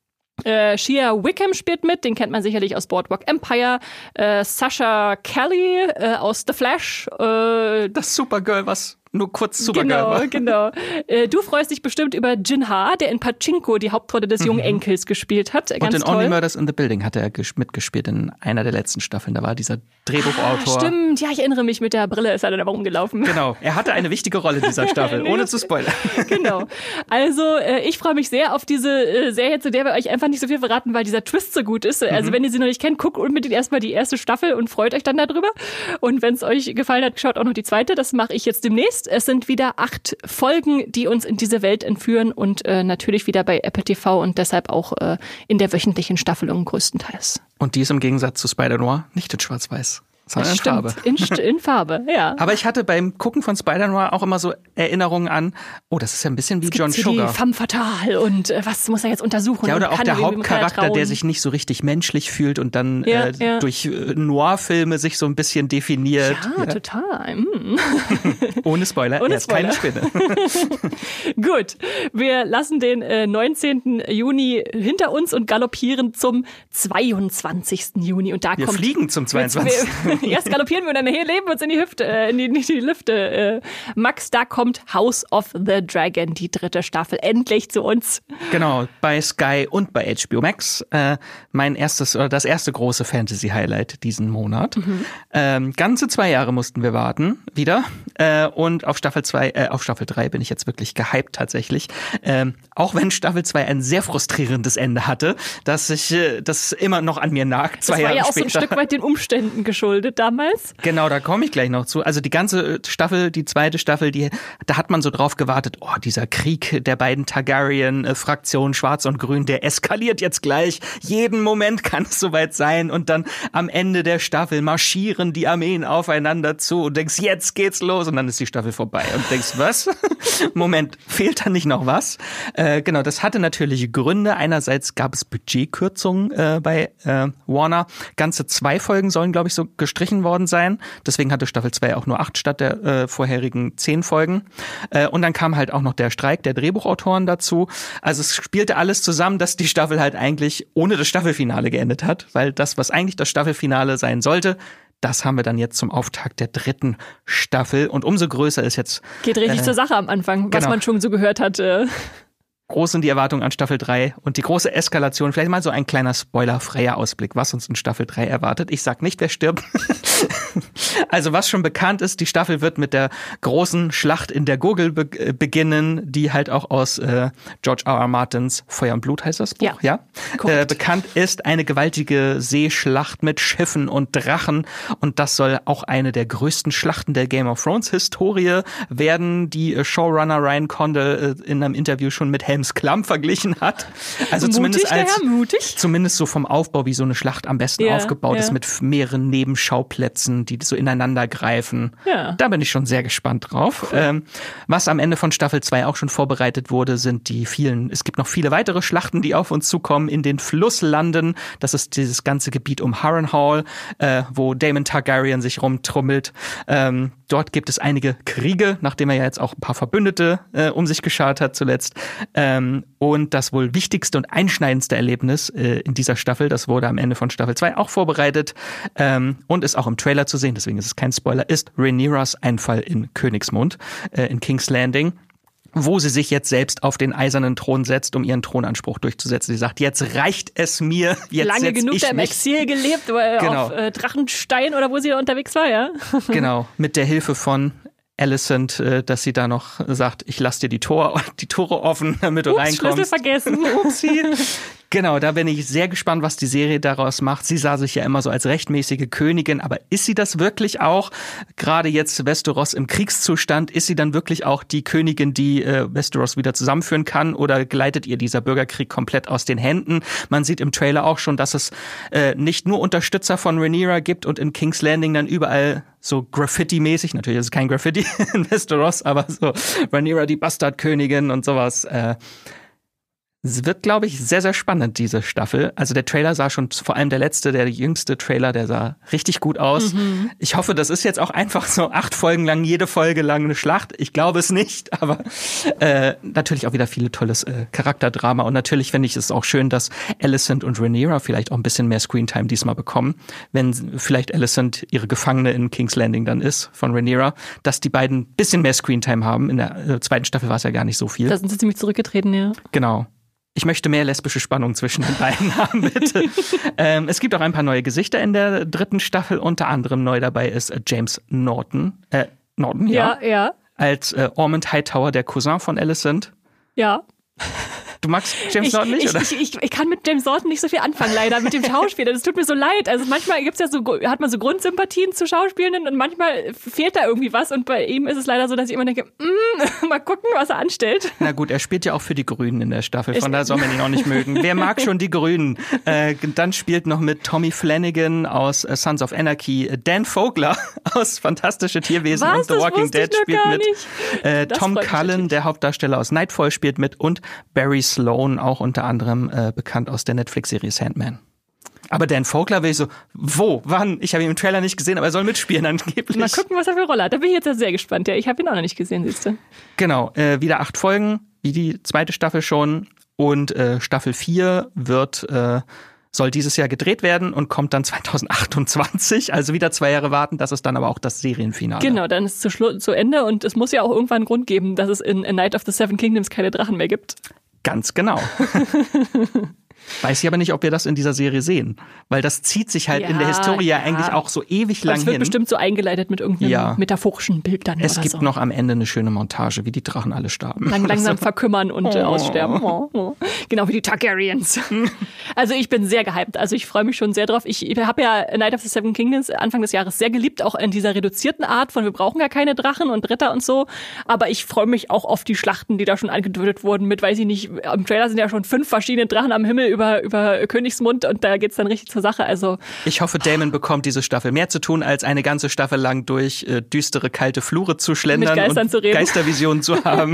Äh, Shea Wickham spielt mit, den kennt man sicherlich aus Boardwalk Empire. Äh, Sasha Kelly äh, aus The Flash. Äh, das Supergirl, was nur kurz Supergirl war. Genau, genau. Äh, du freust dich bestimmt über Jin Ha, der in Pachinko die Hauptrolle des jungen Enkels gespielt hat. Ganz Und in toll. Only Murders in the Building hat er mitgespielt in einer der letzten Staffeln. Da war dieser Drehbuchautor. Ah, stimmt, ja, ich erinnere mich, mit der Brille ist er dann rumgelaufen. Genau, er hatte eine wichtige Rolle in dieser Staffel, ohne zu spoilern. Genau. Also, äh, ich freue mich sehr auf diese äh, Serie, zu der wir euch einfach nicht so viel verraten, weil dieser Twist so gut ist. Also, mhm. wenn ihr sie noch nicht kennt, guckt unbedingt erstmal die erste Staffel und freut euch dann darüber. Und wenn es euch gefallen hat, schaut auch noch die zweite. Das mache ich jetzt demnächst. Es sind wieder acht Folgen, die uns in diese Welt entführen und äh, natürlich wieder bei Apple T V und deshalb auch äh, in der wöchentlichen Staffelung größtenteils. Und die ist im Gegensatz zu Spider-Noir nicht in Schwarz-Weiß, sondern in Farbe. In, in Farbe, ja. Aber ich hatte beim Gucken von Spider-Noir auch immer so Erinnerungen an, oh, das ist ja ein bisschen wie es John Sugar. Die femme fatale und äh, was muss er jetzt untersuchen? Ja, oder und auch der Hauptcharakter, der sich nicht so richtig menschlich fühlt und dann ja, äh, ja. durch äh, Noir-Filme sich so ein bisschen definiert. Ja, ja. total. Mm. Ohne Spoiler, Ohne er ist Spoiler. keine Spinne. Gut, wir lassen den äh, neunzehnten Juni hinter uns und galoppieren zum zweiundzwanzigsten Juni. Und da wir kommt, fliegen zum zweiundzwanzigsten Erst galoppieren wir und dann hier leben wir uns in die Hüfte, äh, in die, in die Lüfte. Äh, Max, da kommt House of the Dragon, die dritte Staffel, endlich zu uns. Genau, bei Sky und bei H B O Max. Äh, mein erstes, oder das erste große Fantasy-Highlight diesen Monat. Mhm. Ähm, ganze zwei Jahre mussten wir warten, wieder. Äh, und auf Staffel zwei, äh, auf Staffel drei bin ich jetzt wirklich gehypt tatsächlich. Ähm, auch wenn Staffel zwei ein sehr frustrierendes Ende hatte, dass ich äh, das immer noch an mir nagt. Zwei das war Jahre ja auch später. so ein Stück weit den Umständen geschuldet damals. Genau, da komme ich gleich noch zu. Also die ganze Staffel, die zweite Staffel, die, da hat man so drauf gewartet, oh, dieser Krieg der beiden Targaryen-Fraktionen, Schwarz und Grün, der eskaliert jetzt gleich. Jeden Moment kann es soweit sein. Und dann am Ende der Staffel marschieren die Armeen aufeinander zu und denkst, jetzt geht's los. Und dann ist die Staffel vorbei. Und denkst, was? Moment, fehlt da nicht noch was? Äh, genau, das hatte natürlich Gründe. Einerseits gab es Budgetkürzungen äh, bei äh, Warner. Ganze zwei Folgen sollen, glaube ich, so gestrichen worden sein. Deswegen hatte Staffel zwei auch nur acht statt der äh, vorherigen zehn Folgen. Äh, und dann kam halt auch noch der Streik der Drehbuchautoren dazu. Also es spielte alles zusammen, dass die Staffel halt eigentlich ohne das Staffelfinale geendet hat, weil das, was eigentlich das Staffelfinale sein sollte, das haben wir dann jetzt zum Auftakt der dritten Staffel. Und umso größer ist jetzt... Geht richtig äh, zur Sache am Anfang, was genau. man schon so gehört hat. Äh. Groß sind die Erwartungen an Staffel drei und die große Eskalation. Vielleicht mal so ein kleiner spoilerfreier Ausblick, was uns in Staffel drei erwartet. Ich sag nicht, wer stirbt. Also was schon bekannt ist, die Staffel wird mit der großen Schlacht in der Gurgel be- beginnen, die halt auch aus äh, George R. R. Martins Feuer und Blut heißt das Buch, ja, ja? Äh, bekannt ist. Eine gewaltige Seeschlacht mit Schiffen und Drachen und das soll auch eine der größten Schlachten der Game of Thrones Historie werden, die äh, Showrunner Ryan Condal äh, in einem Interview schon mit Helms Klamm verglichen hat. Also mutig, zumindest als Herr, mutig. zumindest so vom Aufbau, wie so eine Schlacht am besten ja, aufgebaut ja. ist, mit mehreren Nebenschauplätzen, die so ineinander greifen. Ja. Da bin ich schon sehr gespannt drauf. Cool. Ähm, was am Ende von Staffel zwei auch schon vorbereitet wurde, sind die vielen, es gibt noch viele weitere Schlachten, die auf uns zukommen in den Flusslanden. Das ist dieses ganze Gebiet um Harrenhal, äh, wo Daemon Targaryen sich rumtrummelt. Ähm, dort gibt es einige Kriege, nachdem er ja jetzt auch ein paar Verbündete äh, um sich geschart hat zuletzt. Ähm, und das wohl wichtigste und einschneidendste Erlebnis äh, in dieser Staffel, das wurde am Ende von Staffel zwei auch vorbereitet ähm, und ist auch im Trailer zu sehen, deswegen ist es kein Spoiler, ist Rhaenyras Einfall in Königsmund, äh, in King's Landing, wo sie sich jetzt selbst auf den eisernen Thron setzt, um ihren Thronanspruch durchzusetzen. Sie sagt, jetzt reicht es mir, jetzt Lange setz genug ich da im mich. Exil gelebt, äh, Genau. auf äh, Drachenstein oder wo sie da unterwegs war, ja? Genau, mit der Hilfe von Alicent, äh, dass sie da noch sagt, ich lass dir die, Tor, die Tore offen, damit du Ups, reinkommst. Schlüssel vergessen. Upsi. Genau, da bin ich sehr gespannt, was die Serie daraus macht. Sie sah sich ja immer so als rechtmäßige Königin, aber ist sie das wirklich auch? Gerade jetzt Westeros im Kriegszustand, ist sie dann wirklich auch die Königin, die äh, Westeros wieder zusammenführen kann oder gleitet ihr dieser Bürgerkrieg komplett aus den Händen? Man sieht im Trailer auch schon, dass es äh, nicht nur Unterstützer von Rhaenyra gibt und in King's Landing dann überall so Graffiti-mäßig, natürlich ist es kein Graffiti in Westeros, aber so Rhaenyra die Bastardkönigin und sowas. Äh, Es wird, glaube ich, sehr, sehr spannend, diese Staffel. Also der Trailer sah schon, vor allem der letzte, der jüngste Trailer, der sah richtig gut aus. Mhm. Ich hoffe, das ist jetzt auch einfach so acht Folgen lang, jede Folge lang eine Schlacht. Ich glaube es nicht, aber äh, natürlich auch wieder viele tolles äh, Charakterdrama. Und natürlich finde ich es auch schön, dass Alicent und Rhaenyra vielleicht auch ein bisschen mehr Screentime diesmal bekommen. Wenn vielleicht Alicent ihre Gefangene in King's Landing dann ist von Rhaenyra, dass die beiden ein bisschen mehr Screentime haben. In der äh, zweiten Staffel war es ja gar nicht so viel. Da sind sie ziemlich zurückgetreten, ja. Genau. Ich möchte mehr lesbische Spannung zwischen den beiden haben, bitte. ähm, es gibt auch ein paar neue Gesichter in der dritten Staffel. Unter anderem neu dabei ist äh, James Norton. Äh, Norton, ja. Ja, ja. Als äh, Ormond Hightower, der Cousin von Alicent. Ja. Du magst James ich, Norton nicht, ich, oder? Ich, ich, ich kann mit James Norton nicht so viel anfangen, leider, mit dem Schauspieler. Das tut mir so leid. Also manchmal gibt's ja so, hat man so Grundsympathien zu Schauspielenden und manchmal fehlt da irgendwie was. Und bei ihm ist es leider so, dass ich immer denke, mm, mal gucken, was er anstellt. Na gut, er spielt ja auch für die Grünen in der Staffel, von daher soll man ihn auch nicht mögen. Wer mag schon die Grünen? Äh, dann spielt noch mit Tommy Flanagan aus äh, Sons of Anarchy, Dan Vogler aus Fantastische Tierwesen was? und The Das Walking Dead spielt mit. Äh, Tom Cullen, der Hauptdarsteller aus Nightfall, spielt mit und Barry Sloan, auch unter anderem äh, bekannt aus der Netflix-Serie Sandman. Aber Dan Vogler will ich so, wo, wann? Ich habe ihn im Trailer nicht gesehen, aber er soll mitspielen angeblich. Mal gucken, was er für eine Rolle hat. Da bin ich jetzt sehr gespannt. Ja, ich habe ihn auch noch nicht gesehen, siehst du. Genau, äh, wieder acht Folgen, wie die zweite Staffel schon. Und äh, Staffel vier wird, äh, soll dieses Jahr gedreht werden und kommt dann zwanzig achtundzwanzig. Also wieder zwei Jahre warten, das ist dann aber auch das Serienfinale. Genau, dann ist es zu, Schlu- zu Ende und es muss ja auch irgendwann einen Grund geben, dass es in A Night of the Seven Kingdoms keine Drachen mehr gibt. Ganz genau. Weiß ich aber nicht, ob wir das in dieser Serie sehen. Weil das zieht sich halt ja, in der Historie ja. eigentlich auch so ewig lang hin. Es wird bestimmt so eingeleitet mit irgendeinem ja. metaphorischen Bild dann Es oder gibt so. noch am Ende eine schöne Montage, wie die Drachen alle starben. Lang, langsam so. verkümmern und äh, aussterben. Oh, oh. Genau wie die Targaryens. Also ich bin sehr gehypt. Also ich freue mich schon sehr drauf. Ich habe ja A Night of the Seven Kingdoms Anfang des Jahres sehr geliebt, auch in dieser reduzierten Art von wir brauchen gar keine Drachen und Ritter und so. Aber ich freue mich auch auf die Schlachten, die da schon angedeutet wurden mit, weiß ich nicht, im Trailer sind ja schon fünf verschiedene Drachen am Himmel über, über Königsmund und da geht's dann richtig zur Sache. Also ich hoffe, Daemon bekommt diese Staffel mehr zu tun, als eine ganze Staffel lang durch äh, düstere, kalte Flure zu schlendern mit Geistern und zu reden. Geistervisionen zu haben.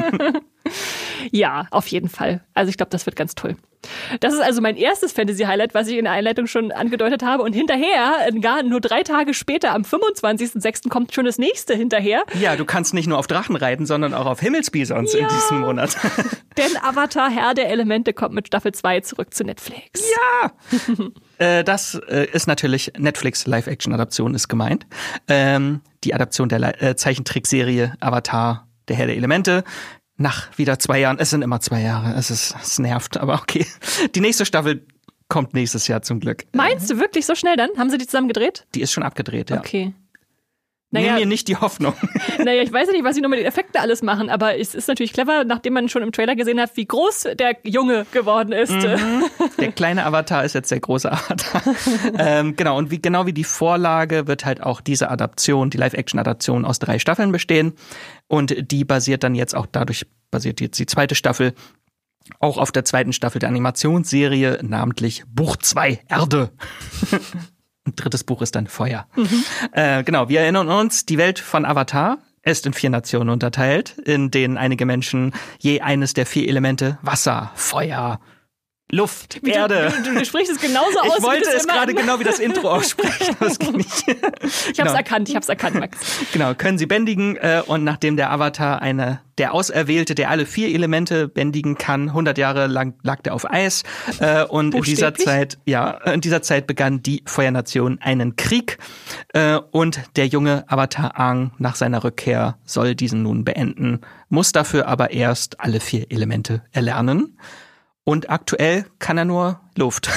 Ja, auf jeden Fall. Also ich glaube, das wird ganz toll. Das ist also mein erstes Fantasy-Highlight, was ich in der Einleitung schon angedeutet habe. Und hinterher, gar nur drei Tage später, am fünfundzwanzigsten sechsten kommt schon das nächste hinterher. Ja, du kannst nicht nur auf Drachen reiten, sondern auch auf Himmelsbisons ja. in diesem Monat. Denn Avatar, Herr der Elemente, kommt mit Staffel zwei zurück zu Netflix. Ja! äh, das äh, ist natürlich Netflix Live-Action-Adaption ist gemeint. Ähm, die Adaption der Le- äh, Zeichentrickserie Avatar, der Herr der Elemente. Nach wieder zwei Jahren, es sind immer zwei Jahre, es ist, es nervt, aber okay. Die nächste Staffel kommt nächstes Jahr zum Glück. Meinst du wirklich so schnell dann? Haben sie die zusammen gedreht? Die ist schon abgedreht, ja. Okay. Naja, Nimm mir nicht die Hoffnung. Naja, ich weiß ja nicht, was sie nur mit den Effekten alles machen, aber es ist natürlich clever, nachdem man schon im Trailer gesehen hat, wie groß der Junge geworden ist. Mhm. Der kleine Avatar ist jetzt der große Avatar. ähm, genau, und wie, genau wie die Vorlage wird halt auch diese Adaption, die Live-Action-Adaption aus drei Staffeln bestehen. Und die basiert dann jetzt auch, dadurch basiert jetzt die zweite Staffel, auch auf der zweiten Staffel der Animationsserie, namentlich Buch zwei, Erde. Ein drittes Buch ist dann Feuer. Mhm. Äh, genau, wir erinnern uns, die Welt von Avatar ist in vier Nationen unterteilt, in denen einige Menschen je eines der vier Elemente Wasser, Feuer, Luft, wie Erde. Du, du, du sprichst es genauso aus. Ich wollte wie es gerade genau wie das Intro aussprechen. Das ging nicht. Ich hab's genau. erkannt, ich hab's erkannt, Max. Genau, können sie bändigen äh, und nachdem der Avatar eine der Auserwählte, der alle vier Elemente bändigen kann, hundert Jahre lang lag der auf Eis äh, und in dieser Zeit, ja, in dieser Zeit begann die Feuernation einen Krieg äh, und der junge Avatar Aang nach seiner Rückkehr soll diesen nun beenden, muss dafür aber erst alle vier Elemente erlernen. Und aktuell kann er nur Luft.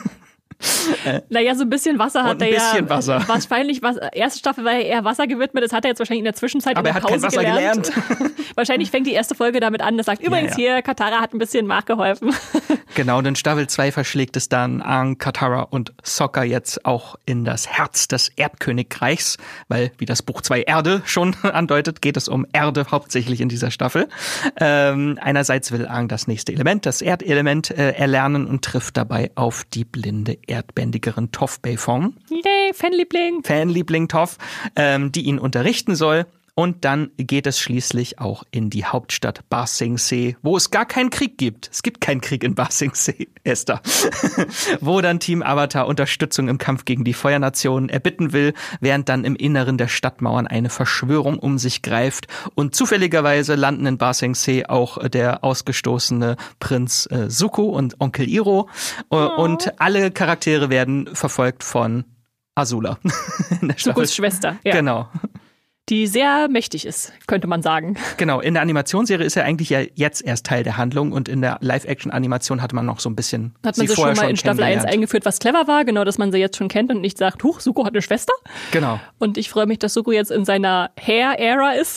Äh, naja, so ein bisschen Wasser hat er ja. Ein bisschen ja, Wasser. Wahrscheinlich, was, erste Staffel war ja eher Wasser gewidmet, das hat er jetzt wahrscheinlich in der Zwischenzeit aber in der er hat Pause kein Wasser gelernt. gelernt. Wahrscheinlich fängt die erste Folge damit an, das sagt übrigens ja, ja. hier, Katara hat ein bisschen nachgeholfen. Genau, und in Staffel zwei verschlägt es dann Aang, Katara und Sokka jetzt auch in das Herz des Erdkönigreichs, weil, wie das Buch zwei Erde schon andeutet, geht es um Erde hauptsächlich in dieser Staffel. Ähm, einerseits will Aang das nächste Element, das Erdelement, äh, erlernen und trifft dabei auf die blinde Erdbändigerin Toph Beifong. Yay, Fanliebling. Fanliebling Toph, ähm, die ihn unterrichten soll. Und dann geht es schließlich auch in die Hauptstadt Ba Sing Se, wo es gar keinen Krieg gibt. Es gibt keinen Krieg in Ba Sing Se, Esther. Wo dann Team Avatar Unterstützung im Kampf gegen die Feuernationen erbitten will, während dann im Inneren der Stadtmauern eine Verschwörung um sich greift. Und zufälligerweise landen in Ba Sing Se auch der ausgestoßene Prinz äh, Zuko und Onkel Iroh. Äh, oh. Und alle Charaktere werden verfolgt von Azula. Zukos Schwester. Ja. Genau. Die sehr mächtig ist, könnte man sagen. Genau, in der Animationsserie ist er eigentlich ja jetzt erst Teil der Handlung und in der Live-Action-Animation hatte man noch so ein bisschen Hat man sie schon mal in Staffel eins eingeführt, was clever war, genau, dass man sie jetzt schon kennt und nicht sagt, huch, Zuko hat eine Schwester. Genau. Und ich freue mich, dass Zuko jetzt in seiner Hair-Ära ist.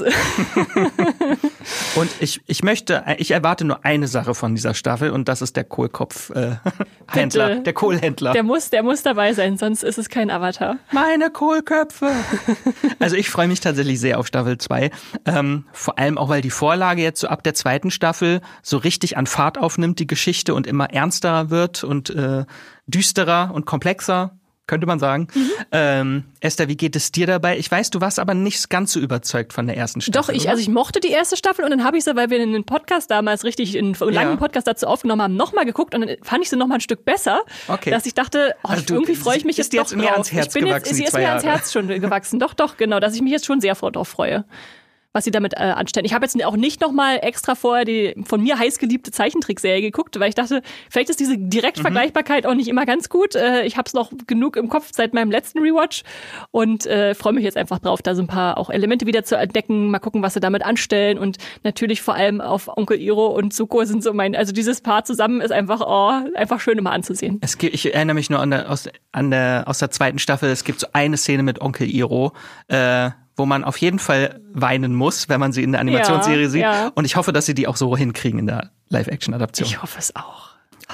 Und ich, ich möchte, ich erwarte nur eine Sache von dieser Staffel und das ist der Kohlkopf-Händler, äh, der Kohlhändler. Der muss, der muss dabei sein, sonst ist es kein Avatar. Meine Kohlköpfe! Also ich freue mich tatsächlich sehr auf Staffel zwei. Ähm, vor allem auch, weil die Vorlage jetzt so ab der zweiten Staffel so richtig an Fahrt aufnimmt, die Geschichte, und immer ernster wird und äh, düsterer und komplexer, könnte man sagen. Mhm. Ähm, Esther, wie geht es dir dabei? Ich weiß, du warst aber nicht ganz so überzeugt von der ersten Staffel. Doch, ich, also ich mochte die erste Staffel und dann habe ich sie, weil wir einen Podcast damals richtig, einen langen ja. Podcast dazu aufgenommen haben, nochmal geguckt und dann fand ich sie nochmal ein Stück besser, okay. dass ich dachte, oh, also du, irgendwie freue ich mich jetzt, jetzt doch mir drauf. Ans Herz ich bin gewachsen, jetzt, sie ist mir ans Herz schon gewachsen. Doch, doch, genau, dass ich mich jetzt schon sehr drauf freue, was sie damit äh, anstellen. Ich habe jetzt auch nicht nochmal extra vorher die von mir heiß geliebte Zeichentrickserie geguckt, weil ich dachte, vielleicht ist diese Direktvergleichbarkeit mhm. auch nicht immer ganz gut. Äh, ich habe es noch genug im Kopf seit meinem letzten Rewatch und äh, freue mich jetzt einfach drauf, da so ein paar auch Elemente wieder zu entdecken, mal gucken, was sie damit anstellen und natürlich vor allem auf Onkel Iroh und Zuko sind so mein, also dieses Paar zusammen ist einfach, oh, einfach schön immer anzusehen. Es gibt, ich erinnere mich nur an der, aus, an der, aus der zweiten Staffel, es gibt so eine Szene mit Onkel Iroh, äh, wo man auf jeden Fall weinen muss, wenn man sie in der Animationsserie ja, sieht. Ja. Und ich hoffe, dass sie die auch so hinkriegen in der Live-Action-Adaption. Ich hoffe es auch.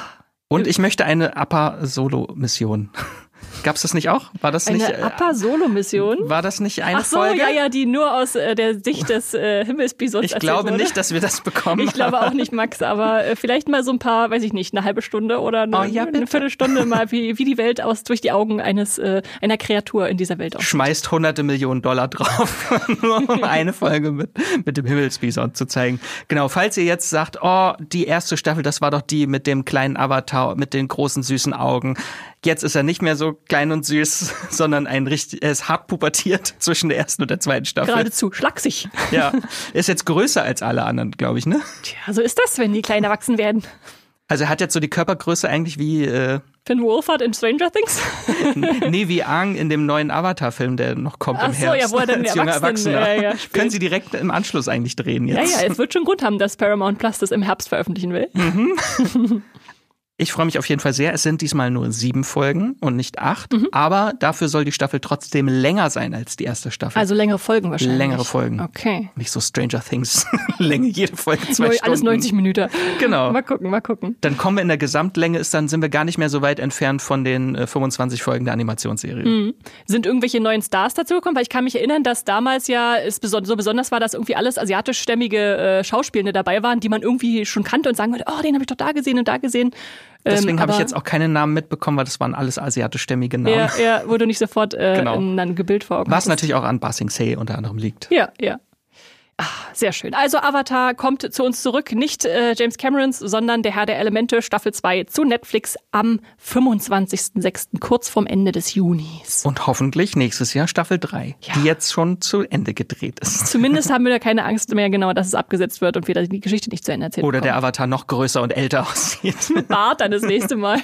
Und ich möchte eine Appa-Solo-Mission. Gab's das nicht auch? War das eine nicht eine Appa-Solo-Mission? War das nicht eine Ach so, Folge? ja, ja, die nur aus äh, der Sicht des äh, Himmelsbisons Ich glaube wurde. nicht, dass wir das bekommen. Ich glaube auch nicht, Max, aber äh, vielleicht mal so ein paar, weiß ich nicht, eine halbe Stunde oder eine, oh, ja, eine Viertelstunde mal, wie, wie die Welt aus durch die Augen eines äh, einer Kreatur in dieser Welt aussieht. Schmeißt hunderte Millionen Dollar drauf, nur um eine Folge mit, mit dem Himmelsbison zu zeigen. Genau, falls ihr jetzt sagt, oh, die erste Staffel, das war doch die mit dem kleinen Avatar, mit den großen süßen Augen. Jetzt ist er nicht mehr so klein und süß, sondern ein richtig, er ist hart pubertiert zwischen der ersten und der zweiten Staffel. Geradezu schlaksig. Ja, er ist jetzt größer als alle anderen, glaube ich, ne? Tja, so ist das, wenn die klein erwachsen werden. Also er hat jetzt so die Körpergröße eigentlich wie äh, Finn Wolfhard in Stranger Things? Nee, wie Aang in dem neuen Avatar-Film, der noch kommt Ach im so, Herbst. Ja, wo er dann als junger Erwachsener. Äh, ja, Können Sie direkt im Anschluss eigentlich drehen jetzt. Ja, ja, es wird schon Grund haben, dass Paramount Plus das im Herbst veröffentlichen will. Mhm. Ich freue mich auf jeden Fall sehr. Es sind diesmal nur sieben Folgen und nicht acht. Mhm. Aber dafür soll die Staffel trotzdem länger sein als die erste Staffel. Also längere Folgen wahrscheinlich. Längere Folgen. Okay. Nicht so Stranger Things. Länge, jede Folge zwei Neu, Stunden. Alles neunzig Minuten. Genau. Mal gucken, mal gucken. Dann kommen wir in der Gesamtlänge, ist dann sind wir gar nicht mehr so weit entfernt von den äh, fünfundzwanzig Folgen der Animationsserie. Mhm. Sind irgendwelche neuen Stars dazu gekommen? Weil ich kann mich erinnern, dass damals ja es beson- so besonders war, dass irgendwie alles asiatischstämmige äh, Schauspielende dabei waren, die man irgendwie schon kannte und sagen würde, oh, den habe ich doch da gesehen und da gesehen. Deswegen ähm, habe ich jetzt auch keine Namen mitbekommen, weil das waren alles asiatischstämmige Namen. Ja, ja, wo du nicht sofort äh, genau. ein Gebild vor Augen Was hast. natürlich auch an Ba Sing Se unter anderem liegt. Ja, ja. Ach, sehr schön. Also Avatar kommt zu uns zurück, nicht äh, James Camerons, sondern der Herr der Elemente, Staffel zwei zu Netflix am fünfundzwanzigsten sechsten, kurz vorm Ende des Junis. Und hoffentlich nächstes Jahr Staffel drei, ja. die jetzt schon zu Ende gedreht ist. Zumindest haben wir da keine Angst mehr, genau, dass es abgesetzt wird und wir die Geschichte nicht zu Ende erzählen Oder bekommen. der Avatar noch größer und älter aussieht. Mit Bart dann das nächste Mal.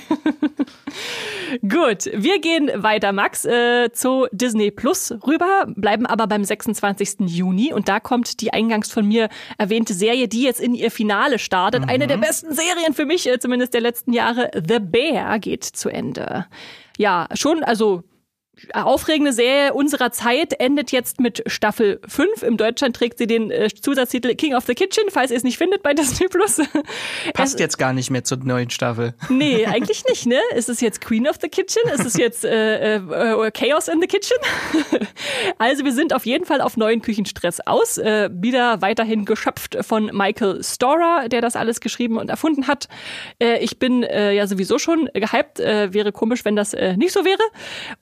Gut, wir gehen weiter, Max, äh, zu Disney Plus rüber, bleiben aber beim sechsundzwanzigsten Juni und da kommt die eingangs von mir erwähnte Serie, die jetzt in ihr Finale startet. Mhm. Eine der besten Serien für mich, äh, zumindest der letzten Jahre. The Bear geht zu Ende. Ja, schon, also aufregende Serie unserer Zeit endet jetzt mit Staffel fünf. Im Deutschland trägt sie den äh, Zusatztitel King of the Kitchen, falls ihr es nicht findet bei Disney Plus. Passt es, jetzt gar nicht mehr zur neuen Staffel. Nee, eigentlich nicht, ne? Ist es jetzt Queen of the Kitchen? Ist es jetzt äh, äh, Chaos in the Kitchen? Also wir sind auf jeden Fall auf neuen Küchenstress aus. Äh, wieder weiterhin geschöpft von Michael Storer, der das alles geschrieben und erfunden hat. Äh, ich bin äh, ja sowieso schon gehypt. Äh, wäre komisch, wenn das äh, nicht so wäre. Und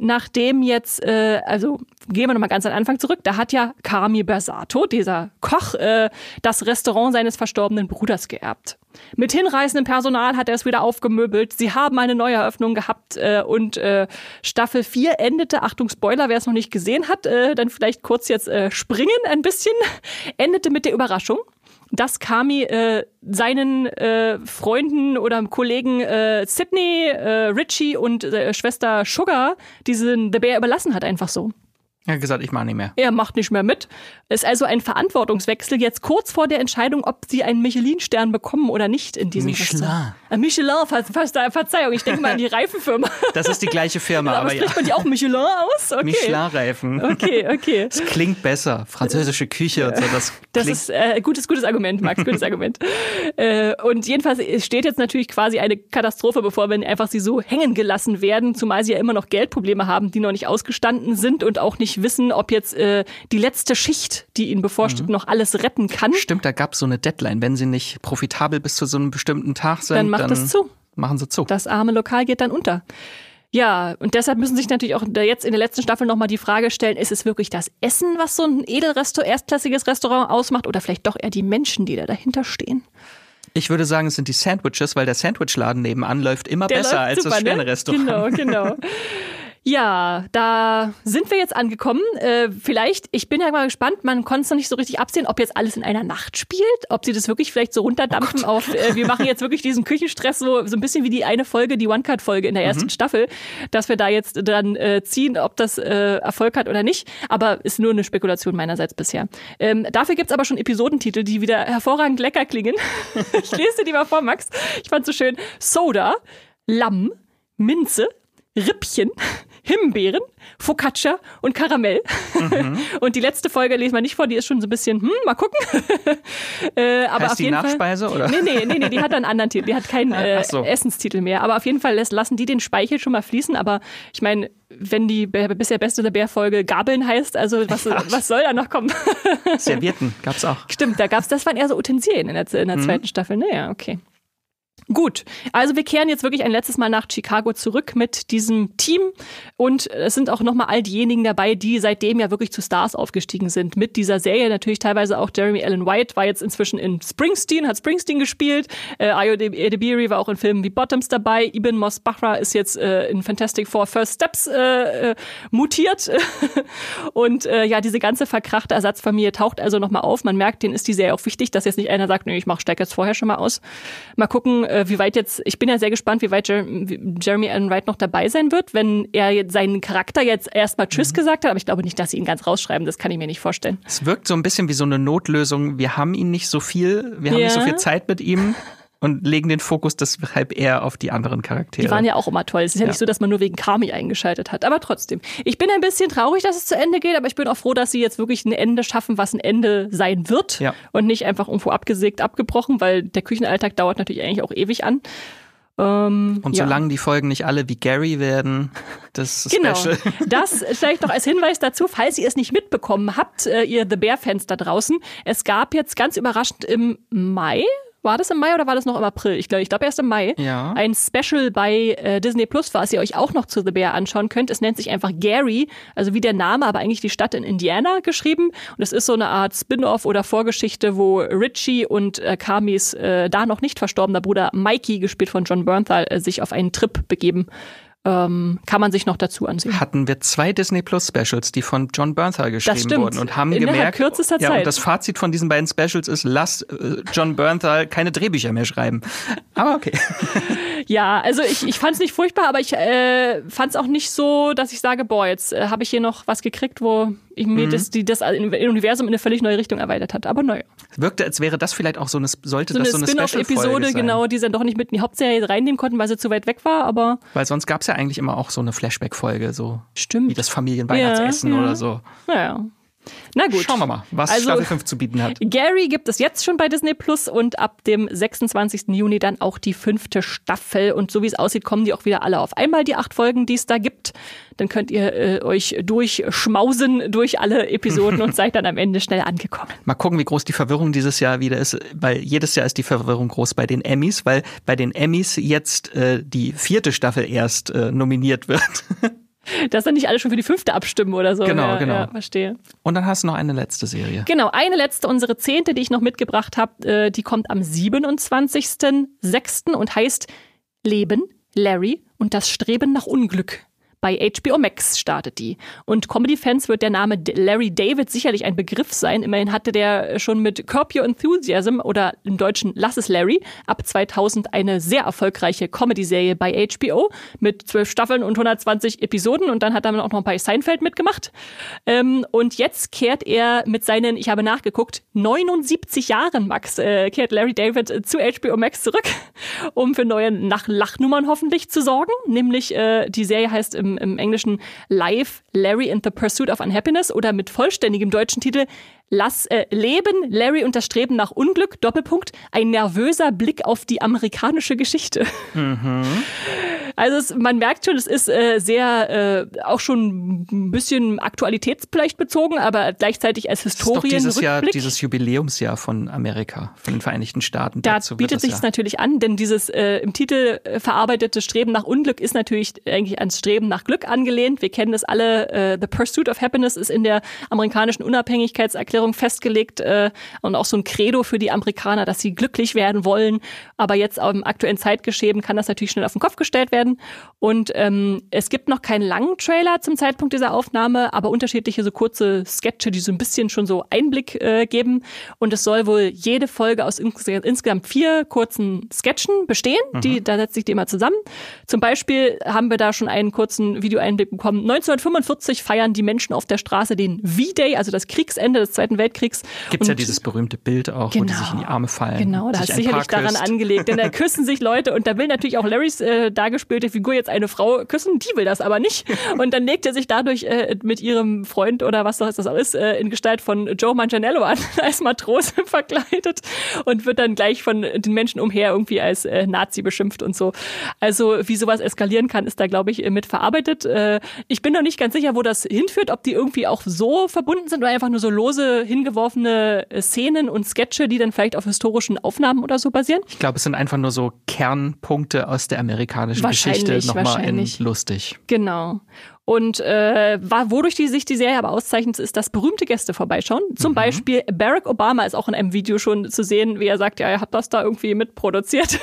nachdem jetzt, äh, also gehen wir nochmal ganz an den Anfang zurück, da hat ja Carmi Bersato, dieser Koch, äh, das Restaurant seines verstorbenen Bruders geerbt. Mit hinreißendem Personal hat er es wieder aufgemöbelt. Sie haben eine Neueröffnung gehabt äh, und äh, Staffel vier endete, Achtung Spoiler, wer es noch nicht gesehen hat, äh, dann vielleicht kurz jetzt äh, springen ein bisschen, endete mit der Überraschung, dass Carmi äh, seinen äh, Freunden oder Kollegen äh, Sydney, äh, Richie und äh, Schwester Sugar diesen The Bear überlassen hat, einfach so. Er hat gesagt, ich mache nicht mehr. Er macht nicht mehr mit. Es ist also ein Verantwortungswechsel jetzt kurz vor der Entscheidung, ob sie einen Michelin-Stern bekommen oder nicht in diesem Michelin. Restaurant. Äh, Michelin, ver ver Verzeihung, ich denke mal an die Reifenfirma. Das ist die gleiche Firma, aber, aber spricht ja. man die auch Michelin aus? Okay. Michelin-Reifen. Okay, okay. Das klingt besser. Französische Küche und so. Das, das klingt ist äh, gutes, gutes Argument, Max, gutes Argument. Äh, und jedenfalls steht jetzt natürlich quasi eine Katastrophe bevor, wenn einfach sie so hängen gelassen werden, zumal sie ja immer noch Geldprobleme haben, die noch nicht ausgestanden sind und auch nicht wissen, ob jetzt äh, die letzte Schicht, die ihnen bevorsteht, mhm. noch alles retten kann. Stimmt, da gab es so eine Deadline. Wenn sie nicht profitabel bis zu so einem bestimmten Tag sind, dann macht dann es zu. Machen sie zu. Das arme Lokal geht dann unter. Ja, und deshalb müssen sich natürlich auch jetzt in der letzten Staffel nochmal die Frage stellen, ist es wirklich das Essen, was so ein Edelrestaurant, erstklassiges Restaurant ausmacht oder vielleicht doch eher die Menschen, die da dahinter stehen? Ich würde sagen, es sind die Sandwiches, weil der Sandwichladen nebenan läuft immer der besser läuft als super, das Sterne-Restaurant. Genau, genau. Ja, da sind wir jetzt angekommen. Äh, vielleicht, ich bin ja mal gespannt, man konnte es noch nicht so richtig absehen, ob jetzt alles in einer Nacht spielt, ob sie das wirklich vielleicht so runterdampfen oh auf, äh, wir machen jetzt wirklich diesen Küchenstress so, so ein bisschen wie die eine Folge, die One-Cut-Folge in der ersten mhm. Staffel, dass wir da jetzt dran äh, ziehen, ob das äh, Erfolg hat oder nicht. Aber ist nur eine Spekulation meinerseits bisher. Ähm, dafür gibt's aber schon Episodentitel, die wieder hervorragend lecker klingen. Ich lese dir die mal vor, Max. Ich fand's so schön. Soda, Lamm, Minze, Rippchen, Himbeeren, Focaccia und Karamell. Mhm. Und die letzte Folge lesen wir nicht vor, die ist schon so ein bisschen, hm, mal gucken. äh, aber heißt auf die jeden Nachspeise, Fall, oder? Nee, nee, nee, nee, die hat einen anderen Titel, die hat keinen äh, so. Essenstitel mehr. Aber auf jeden Fall lässt, lassen die den Speichel schon mal fließen. Aber ich meine, wenn die bisher beste der Bär-Folge Gabeln heißt, also was, ja. was soll da noch kommen? Servietten gab's auch. Stimmt, da gab's, das waren eher so Utensilien in der, in der mhm. zweiten Staffel. Naja, okay. Gut, also wir kehren jetzt wirklich ein letztes Mal nach Chicago zurück mit diesem Team und es sind auch nochmal all diejenigen dabei, die seitdem ja wirklich zu Stars aufgestiegen sind. Mit dieser Serie natürlich teilweise auch Jeremy Allen White war jetzt inzwischen in Springsteen, hat Springsteen gespielt. Äh, Ayo Edebiri war auch in Filmen wie Bottoms dabei. Ibn Mosbachra ist jetzt äh, in Fantastic Four First Steps äh, äh, mutiert. Und äh, ja, diese ganze verkrachte Ersatzfamilie taucht also nochmal auf. Man merkt, denen ist die Serie auch wichtig, dass jetzt nicht einer sagt, nee, ich mach, steig jetzt vorher schon mal aus. Mal gucken, äh, wie weit jetzt, ich bin ja sehr gespannt, wie weit Jer- Jeremy Allen White noch dabei sein wird, wenn er jetzt seinen Charakter jetzt erstmal Tschüss mhm. gesagt hat, aber ich glaube nicht, dass sie ihn ganz rausschreiben, das kann ich mir nicht vorstellen. Es wirkt so ein bisschen wie so eine Notlösung, wir haben ihn nicht so viel, wir haben ja. nicht so viel Zeit mit ihm und legen den Fokus deshalb eher auf die anderen Charaktere. Die waren ja auch immer toll, es ist ja, ja nicht so, dass man nur wegen Carmi eingeschaltet hat, aber trotzdem. Ich bin ein bisschen traurig, dass es zu Ende geht, aber ich bin auch froh, dass sie jetzt wirklich ein Ende schaffen, was ein Ende sein wird ja. und nicht einfach irgendwo abgesägt, abgebrochen, weil der Küchenalltag dauert natürlich eigentlich auch ewig an. Ähm, und ja. solange die Folgen nicht alle wie Gary werden, das ist genau. special. Das vielleicht noch als Hinweis dazu, falls ihr es nicht mitbekommen habt, äh, ihr The Bear-Fans da draußen. Es gab jetzt ganz überraschend im Mai, war das im Mai oder war das noch im April? Ich glaube, ich glaube erst im Mai. Ja. Ein Special bei äh, Disney Plus, was ihr euch auch noch zu The Bear anschauen könnt. Es nennt sich einfach Gary, also wie der Name, aber eigentlich die Stadt in Indiana geschrieben. Und es ist so eine Art Spin-off oder Vorgeschichte, wo Richie und äh, Carmis äh, da noch nicht verstorbener Bruder Mikey, gespielt von John Bernthal, äh, sich auf einen Trip begeben. Ähm, kann man sich noch dazu ansehen. Hatten wir zwei Disney Plus Specials, die von John Bernthal geschrieben wurden und haben Innerhalb gemerkt, kürzester ja, Zeit. und das Fazit von diesen beiden Specials ist, lass äh, John Bernthal keine Drehbücher mehr schreiben. Aber okay. Ja, also ich, ich fand es nicht furchtbar, aber ich äh, fand es auch nicht so, dass ich sage, boah, jetzt äh, habe ich hier noch was gekriegt, wo ich mir mhm. das, die, das Universum in eine völlig neue Richtung erweitert hat. Aber naja. Es wirkte, als wäre das vielleicht auch so eine, sollte so das eine so eine Spin-off-Episode, sein. Genau, die sie dann doch nicht mit in die Hauptserie reinnehmen konnten, weil sie zu weit weg war, aber... Weil sonst gab es ja eigentlich immer auch so eine Flashback-Folge, so Stimmt. wie das Familienweihnachtsessen ja, ja. oder so. Naja. Na gut. Schauen wir mal, was also, Staffel fünf zu bieten hat. Gary gibt es jetzt schon bei Disney Plus und ab dem sechsundzwanzigsten Juni dann auch die fünfte Staffel. Und so wie es aussieht, kommen die auch wieder alle auf einmal, die acht Folgen, die es da gibt. Dann könnt ihr äh, euch durchschmausen durch alle Episoden und seid dann am Ende schnell angekommen. Mal gucken, wie groß die Verwirrung dieses Jahr wieder ist, weil jedes Jahr ist die Verwirrung groß bei den Emmys, weil bei den Emmys jetzt äh, die vierte Staffel erst äh, nominiert wird. Dass dann nicht alle schon für die fünfte abstimmen oder so. Genau, ja, genau. Ja, verstehe. Und dann hast du noch eine letzte Serie. Genau, eine letzte, unsere zehnte, die ich noch mitgebracht habe, die kommt am siebenundzwanzigsten sechsten und heißt Leben, Larry und das Streben nach Unglück. Bei H B O Max startet die. Und Comedy-Fans wird der Name Larry David sicherlich ein Begriff sein. Immerhin hatte der schon mit Curb Your Enthusiasm oder im Deutschen Lass es Larry ab zweitausend eine sehr erfolgreiche Comedy-Serie bei H B O mit zwölf Staffeln und hundertzwanzig Episoden. Und dann hat er auch noch bei Seinfeld mitgemacht. Und jetzt kehrt er mit seinen, ich habe nachgeguckt, neunundsiebzig Jahren, Max, kehrt Larry David zu H B O Max zurück, um für neue Lachnummern hoffentlich zu sorgen. Nämlich die Serie heißt im im Englischen Live, Larry and the Pursuit of Unhappiness oder mit vollständigem deutschen Titel Lass, äh, Leben, Larry und das Streben nach Unglück, Doppelpunkt, ein nervöser Blick auf die amerikanische Geschichte. Mhm. Also es, man merkt schon, es ist äh, sehr, äh, auch schon ein bisschen aktualitätsbeleicht bezogen, aber gleichzeitig als Historienrückblick. Das ist doch dieses Jahr, dieses Jubiläumsjahr von Amerika, von den Vereinigten Staaten. Da bietet sich es natürlich an, denn dieses äh, im Titel äh, verarbeitete Streben nach Unglück ist natürlich eigentlich ans Streben nach Glück angelehnt. Wir kennen es alle, äh, The Pursuit of Happiness ist in der amerikanischen Unabhängigkeitserklärung festgelegt äh, und auch so ein Credo für die Amerikaner, dass sie glücklich werden wollen. Aber jetzt im aktuellen Zeitgeschehen kann das natürlich schnell auf den Kopf gestellt werden. Und ähm, es gibt noch keinen langen Trailer zum Zeitpunkt dieser Aufnahme, aber unterschiedliche so kurze Sketche, die so ein bisschen schon so Einblick äh, geben. Und es soll wohl jede Folge aus ins- insgesamt vier kurzen Sketchen bestehen. Mhm. Die, da setzt sich die immer zusammen. Zum Beispiel haben wir da schon einen kurzen Videoeinblick bekommen. neunzehnhundertfünfundvierzig feiern die Menschen auf der Straße den V-Day, also das Kriegsende des Zweiten Weltkriegs. Gibt es ja dieses berühmte Bild auch, genau, wo die sich in die Arme fallen. Genau, da hast du sicherlich daran angelegt, denn da küssen sich Leute und da will natürlich auch Larrys äh, dargespielte Figur jetzt eine Frau küssen, die will das aber nicht. Und dann legt er sich dadurch äh, mit ihrem Freund oder was das auch ist, äh, in Gestalt von Joe Manganiello an, als Matrose verkleidet und wird dann gleich von den Menschen umher irgendwie als äh, Nazi beschimpft und so. Also wie sowas eskalieren kann, ist da, glaube ich, mit verarbeitet. Äh, ich bin noch nicht ganz sicher, wo das hinführt, ob die irgendwie auch so verbunden sind oder einfach nur so lose hingeworfene Szenen und Sketche, die dann vielleicht auf historischen Aufnahmen oder so basieren. Ich glaube, es sind einfach nur so Kernpunkte aus der amerikanischen Geschichte nochmal in lustig. Genau. Und äh, wodurch die sich die Serie aber auszeichnet, ist, dass berühmte Gäste vorbeischauen. Zum mhm. Beispiel Barack Obama ist auch in einem Video schon zu sehen, wie er sagt, ja, er hat das da irgendwie mitproduziert.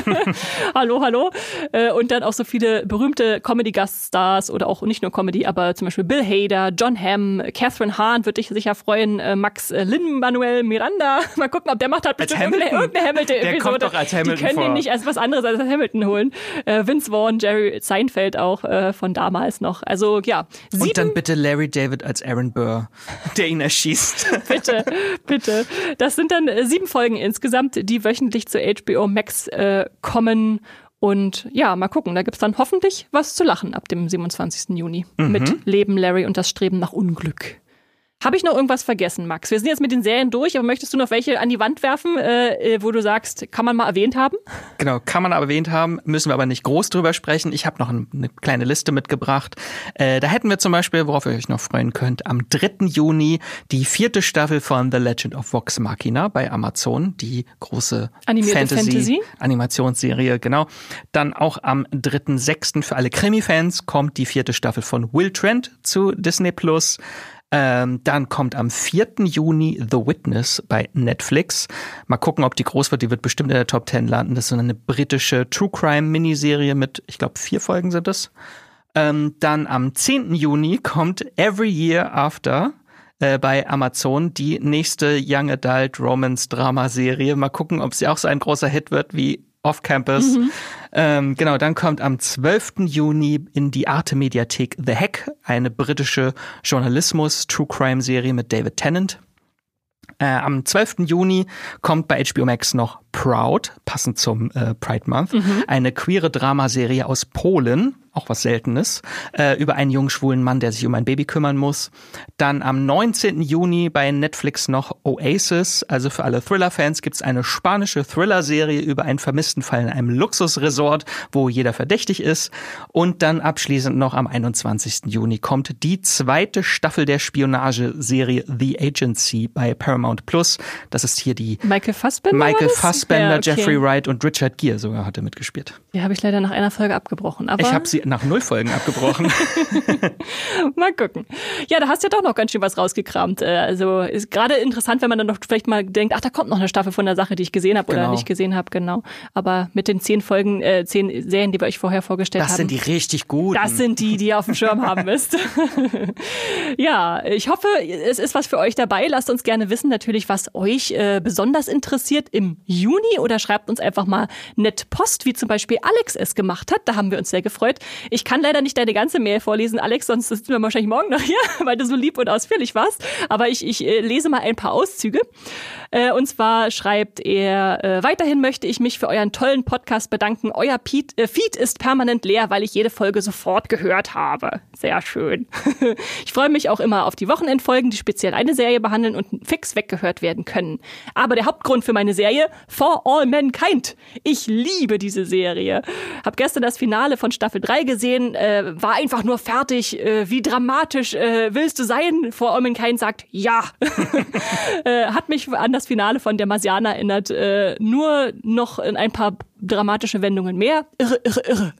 hallo, hallo. Äh, und dann auch so viele berühmte Comedy-Gaststars oder auch nicht nur Comedy, aber zum Beispiel Bill Hader, John Hamm, Catherine Hahn wird dich sicher freuen, äh, Max äh, Lin-Manuel Miranda. Mal gucken, ob der macht halt bestimmt irgendeine, irgendeine Hamilton-Episode. Der kommt doch als Hamilton Die können vor. ihn nicht als was anderes als Hamilton holen. Äh, Vince Vaughn, Jerry Seinfeld auch äh, von damals noch. Also ja. Sieben, und dann bitte Larry David als Aaron Burr, der ihn erschießt. bitte, bitte. Das sind dann äh, sieben Folgen insgesamt, die wöchentlich zu H B O Max äh, kommen. Und ja, mal gucken, da gibt's dann hoffentlich was zu lachen ab dem siebenundzwanzigsten Juni mhm. mit Leben, Larry und das Streben nach Unglück. Habe ich noch irgendwas vergessen, Max? Wir sind jetzt mit den Serien durch, aber möchtest du noch welche an die Wand werfen, äh, wo du sagst, kann man mal erwähnt haben? Genau, kann man erwähnt haben, müssen wir aber nicht groß drüber sprechen. Ich habe noch eine kleine Liste mitgebracht. Äh, da hätten wir zum Beispiel, worauf ihr euch noch freuen könnt, am dritten Juni die vierte Staffel von The Legend of Vox Machina bei Amazon, die große Animierte Fantasy? Animationsserie, genau. Dann auch am dritten sechsten für alle Krimi-Fans kommt die vierte Staffel von Will Trent zu Disney Plus. Ähm, dann kommt am vierten Juni The Witness bei Netflix. Mal gucken, ob die groß wird. Die wird bestimmt in der Top Ten landen. Das ist so eine britische True Crime Miniserie mit, ich glaube, vier Folgen sind es. Ähm, dann am zehnten Juni kommt Every Year After äh, bei Amazon, die nächste Young Adult Romance Drama Serie. Mal gucken, ob sie auch so ein großer Hit wird wie Off-Campus. Mhm. Ähm, genau, dann kommt am zwölften Juni in die Arte-Mediathek The Hack, eine britische Journalismus-True-Crime-Serie mit David Tennant. Äh, am zwölften Juni kommt bei H B O Max noch Proud, passend zum äh, Pride Month, mhm. eine queere Dramaserie aus Polen, auch was Seltenes, äh, über einen jungen schwulen Mann, der sich um ein Baby kümmern muss. Dann am neunzehnten Juni bei Netflix noch Oasis, also für alle Thriller-Fans gibt's eine spanische Thriller-Serie über einen vermissten Fall in einem Luxusresort, wo jeder verdächtig ist. Und dann abschließend noch am einundzwanzigsten Juni kommt die zweite Staffel der Spionageserie The Agency bei Paramount Plus. Das ist hier die Michael Fassbender. Michael Fassbender, ja, okay. Jeffrey Wright und Richard Gere sogar hatte mitgespielt. Die habe ich leider nach einer Folge abgebrochen. Aber ich habe sie nach null Folgen abgebrochen. Mal gucken. Ja, da hast du ja doch noch ganz schön was rausgekramt. Also ist gerade interessant, wenn man dann noch vielleicht mal denkt, ach, da kommt noch eine Staffel von der Sache, die ich gesehen habe genau. oder nicht gesehen habe, genau. Aber mit den zehn Folgen, äh, zehn Serien, die wir euch vorher vorgestellt das haben. Das sind die richtig guten. Das sind die, die ihr auf dem Schirm haben müsst. Ja, ich hoffe, es ist was für euch dabei. Lasst uns gerne wissen natürlich, was euch äh, besonders interessiert im Juni oder schreibt uns einfach mal nett Post, wie zum Beispiel Alex es gemacht hat. Da haben wir uns sehr gefreut. Ich kann leider nicht deine ganze Mail vorlesen, Alex, sonst sind wir wahrscheinlich morgen noch hier, weil du so lieb und ausführlich warst. Aber ich, ich äh, lese mal ein paar Auszüge. Äh, und zwar schreibt er, äh, weiterhin möchte ich mich für euren tollen Podcast bedanken. Euer Feed, äh, Feed ist permanent leer, weil ich jede Folge sofort gehört habe. Sehr schön. Ich freue mich auch immer auf die Wochenendfolgen, die speziell eine Serie behandeln und fix weggehört werden können. Aber der Hauptgrund für meine Serie, For All Mankind. Ich liebe diese Serie. Hab gestern das Finale von Staffel drei gesehen, äh, war einfach nur fertig. Äh, wie dramatisch äh, willst du sein? For All Mankind sagt ja. äh, hat mich an das Finale von Der Marsianer erinnert. Äh, nur noch in ein paar dramatische Wendungen mehr. Irre, irre, irre.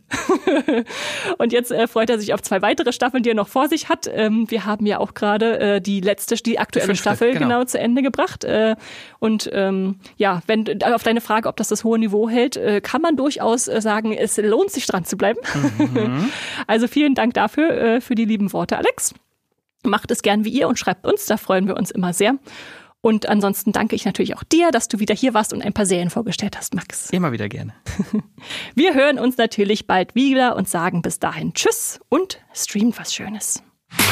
Und jetzt äh, freut er sich auf zwei weitere Staffeln, die er noch vor sich hat. Ähm, wir haben ja auch gerade äh, die letzte, die aktuelle Fünfte, Staffel genau. genau zu Ende gebracht. Äh, und ähm, ja, wenn auf deine Frage, ob das das hohe Niveau hält, äh, kann man durchaus äh, sagen, es lohnt sich dran zu bleiben. Mhm. Also vielen Dank dafür, äh, für die lieben Worte, Alex. Macht es gern wie ihr und schreibt uns, da freuen wir uns immer sehr. Und ansonsten danke ich natürlich auch dir, dass du wieder hier warst und ein paar Serien vorgestellt hast, Max. Immer wieder gerne. Wir hören uns natürlich bald wieder und sagen bis dahin Tschüss und streamt was Schönes.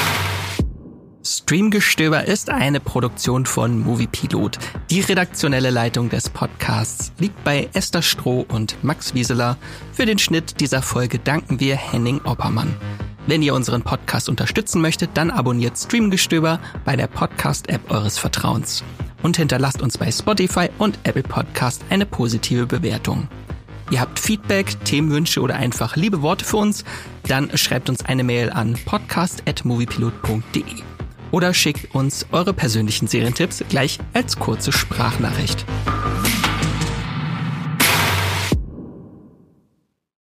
Streamgestöber ist eine Produktion von Moviepilot. Die redaktionelle Leitung des Podcasts liegt bei Esther Stroh und Max Wieseler. Für den Schnitt dieser Folge danken wir Henning Oppermann. Wenn ihr unseren Podcast unterstützen möchtet, dann abonniert Streamgestöber bei der Podcast-App eures Vertrauens. Und hinterlasst uns bei Spotify und Apple Podcast eine positive Bewertung. Ihr habt Feedback, Themenwünsche oder einfach liebe Worte für uns, dann schreibt uns eine Mail an podcast at moviepilot punkt de oder schickt uns eure persönlichen Serientipps gleich als kurze Sprachnachricht.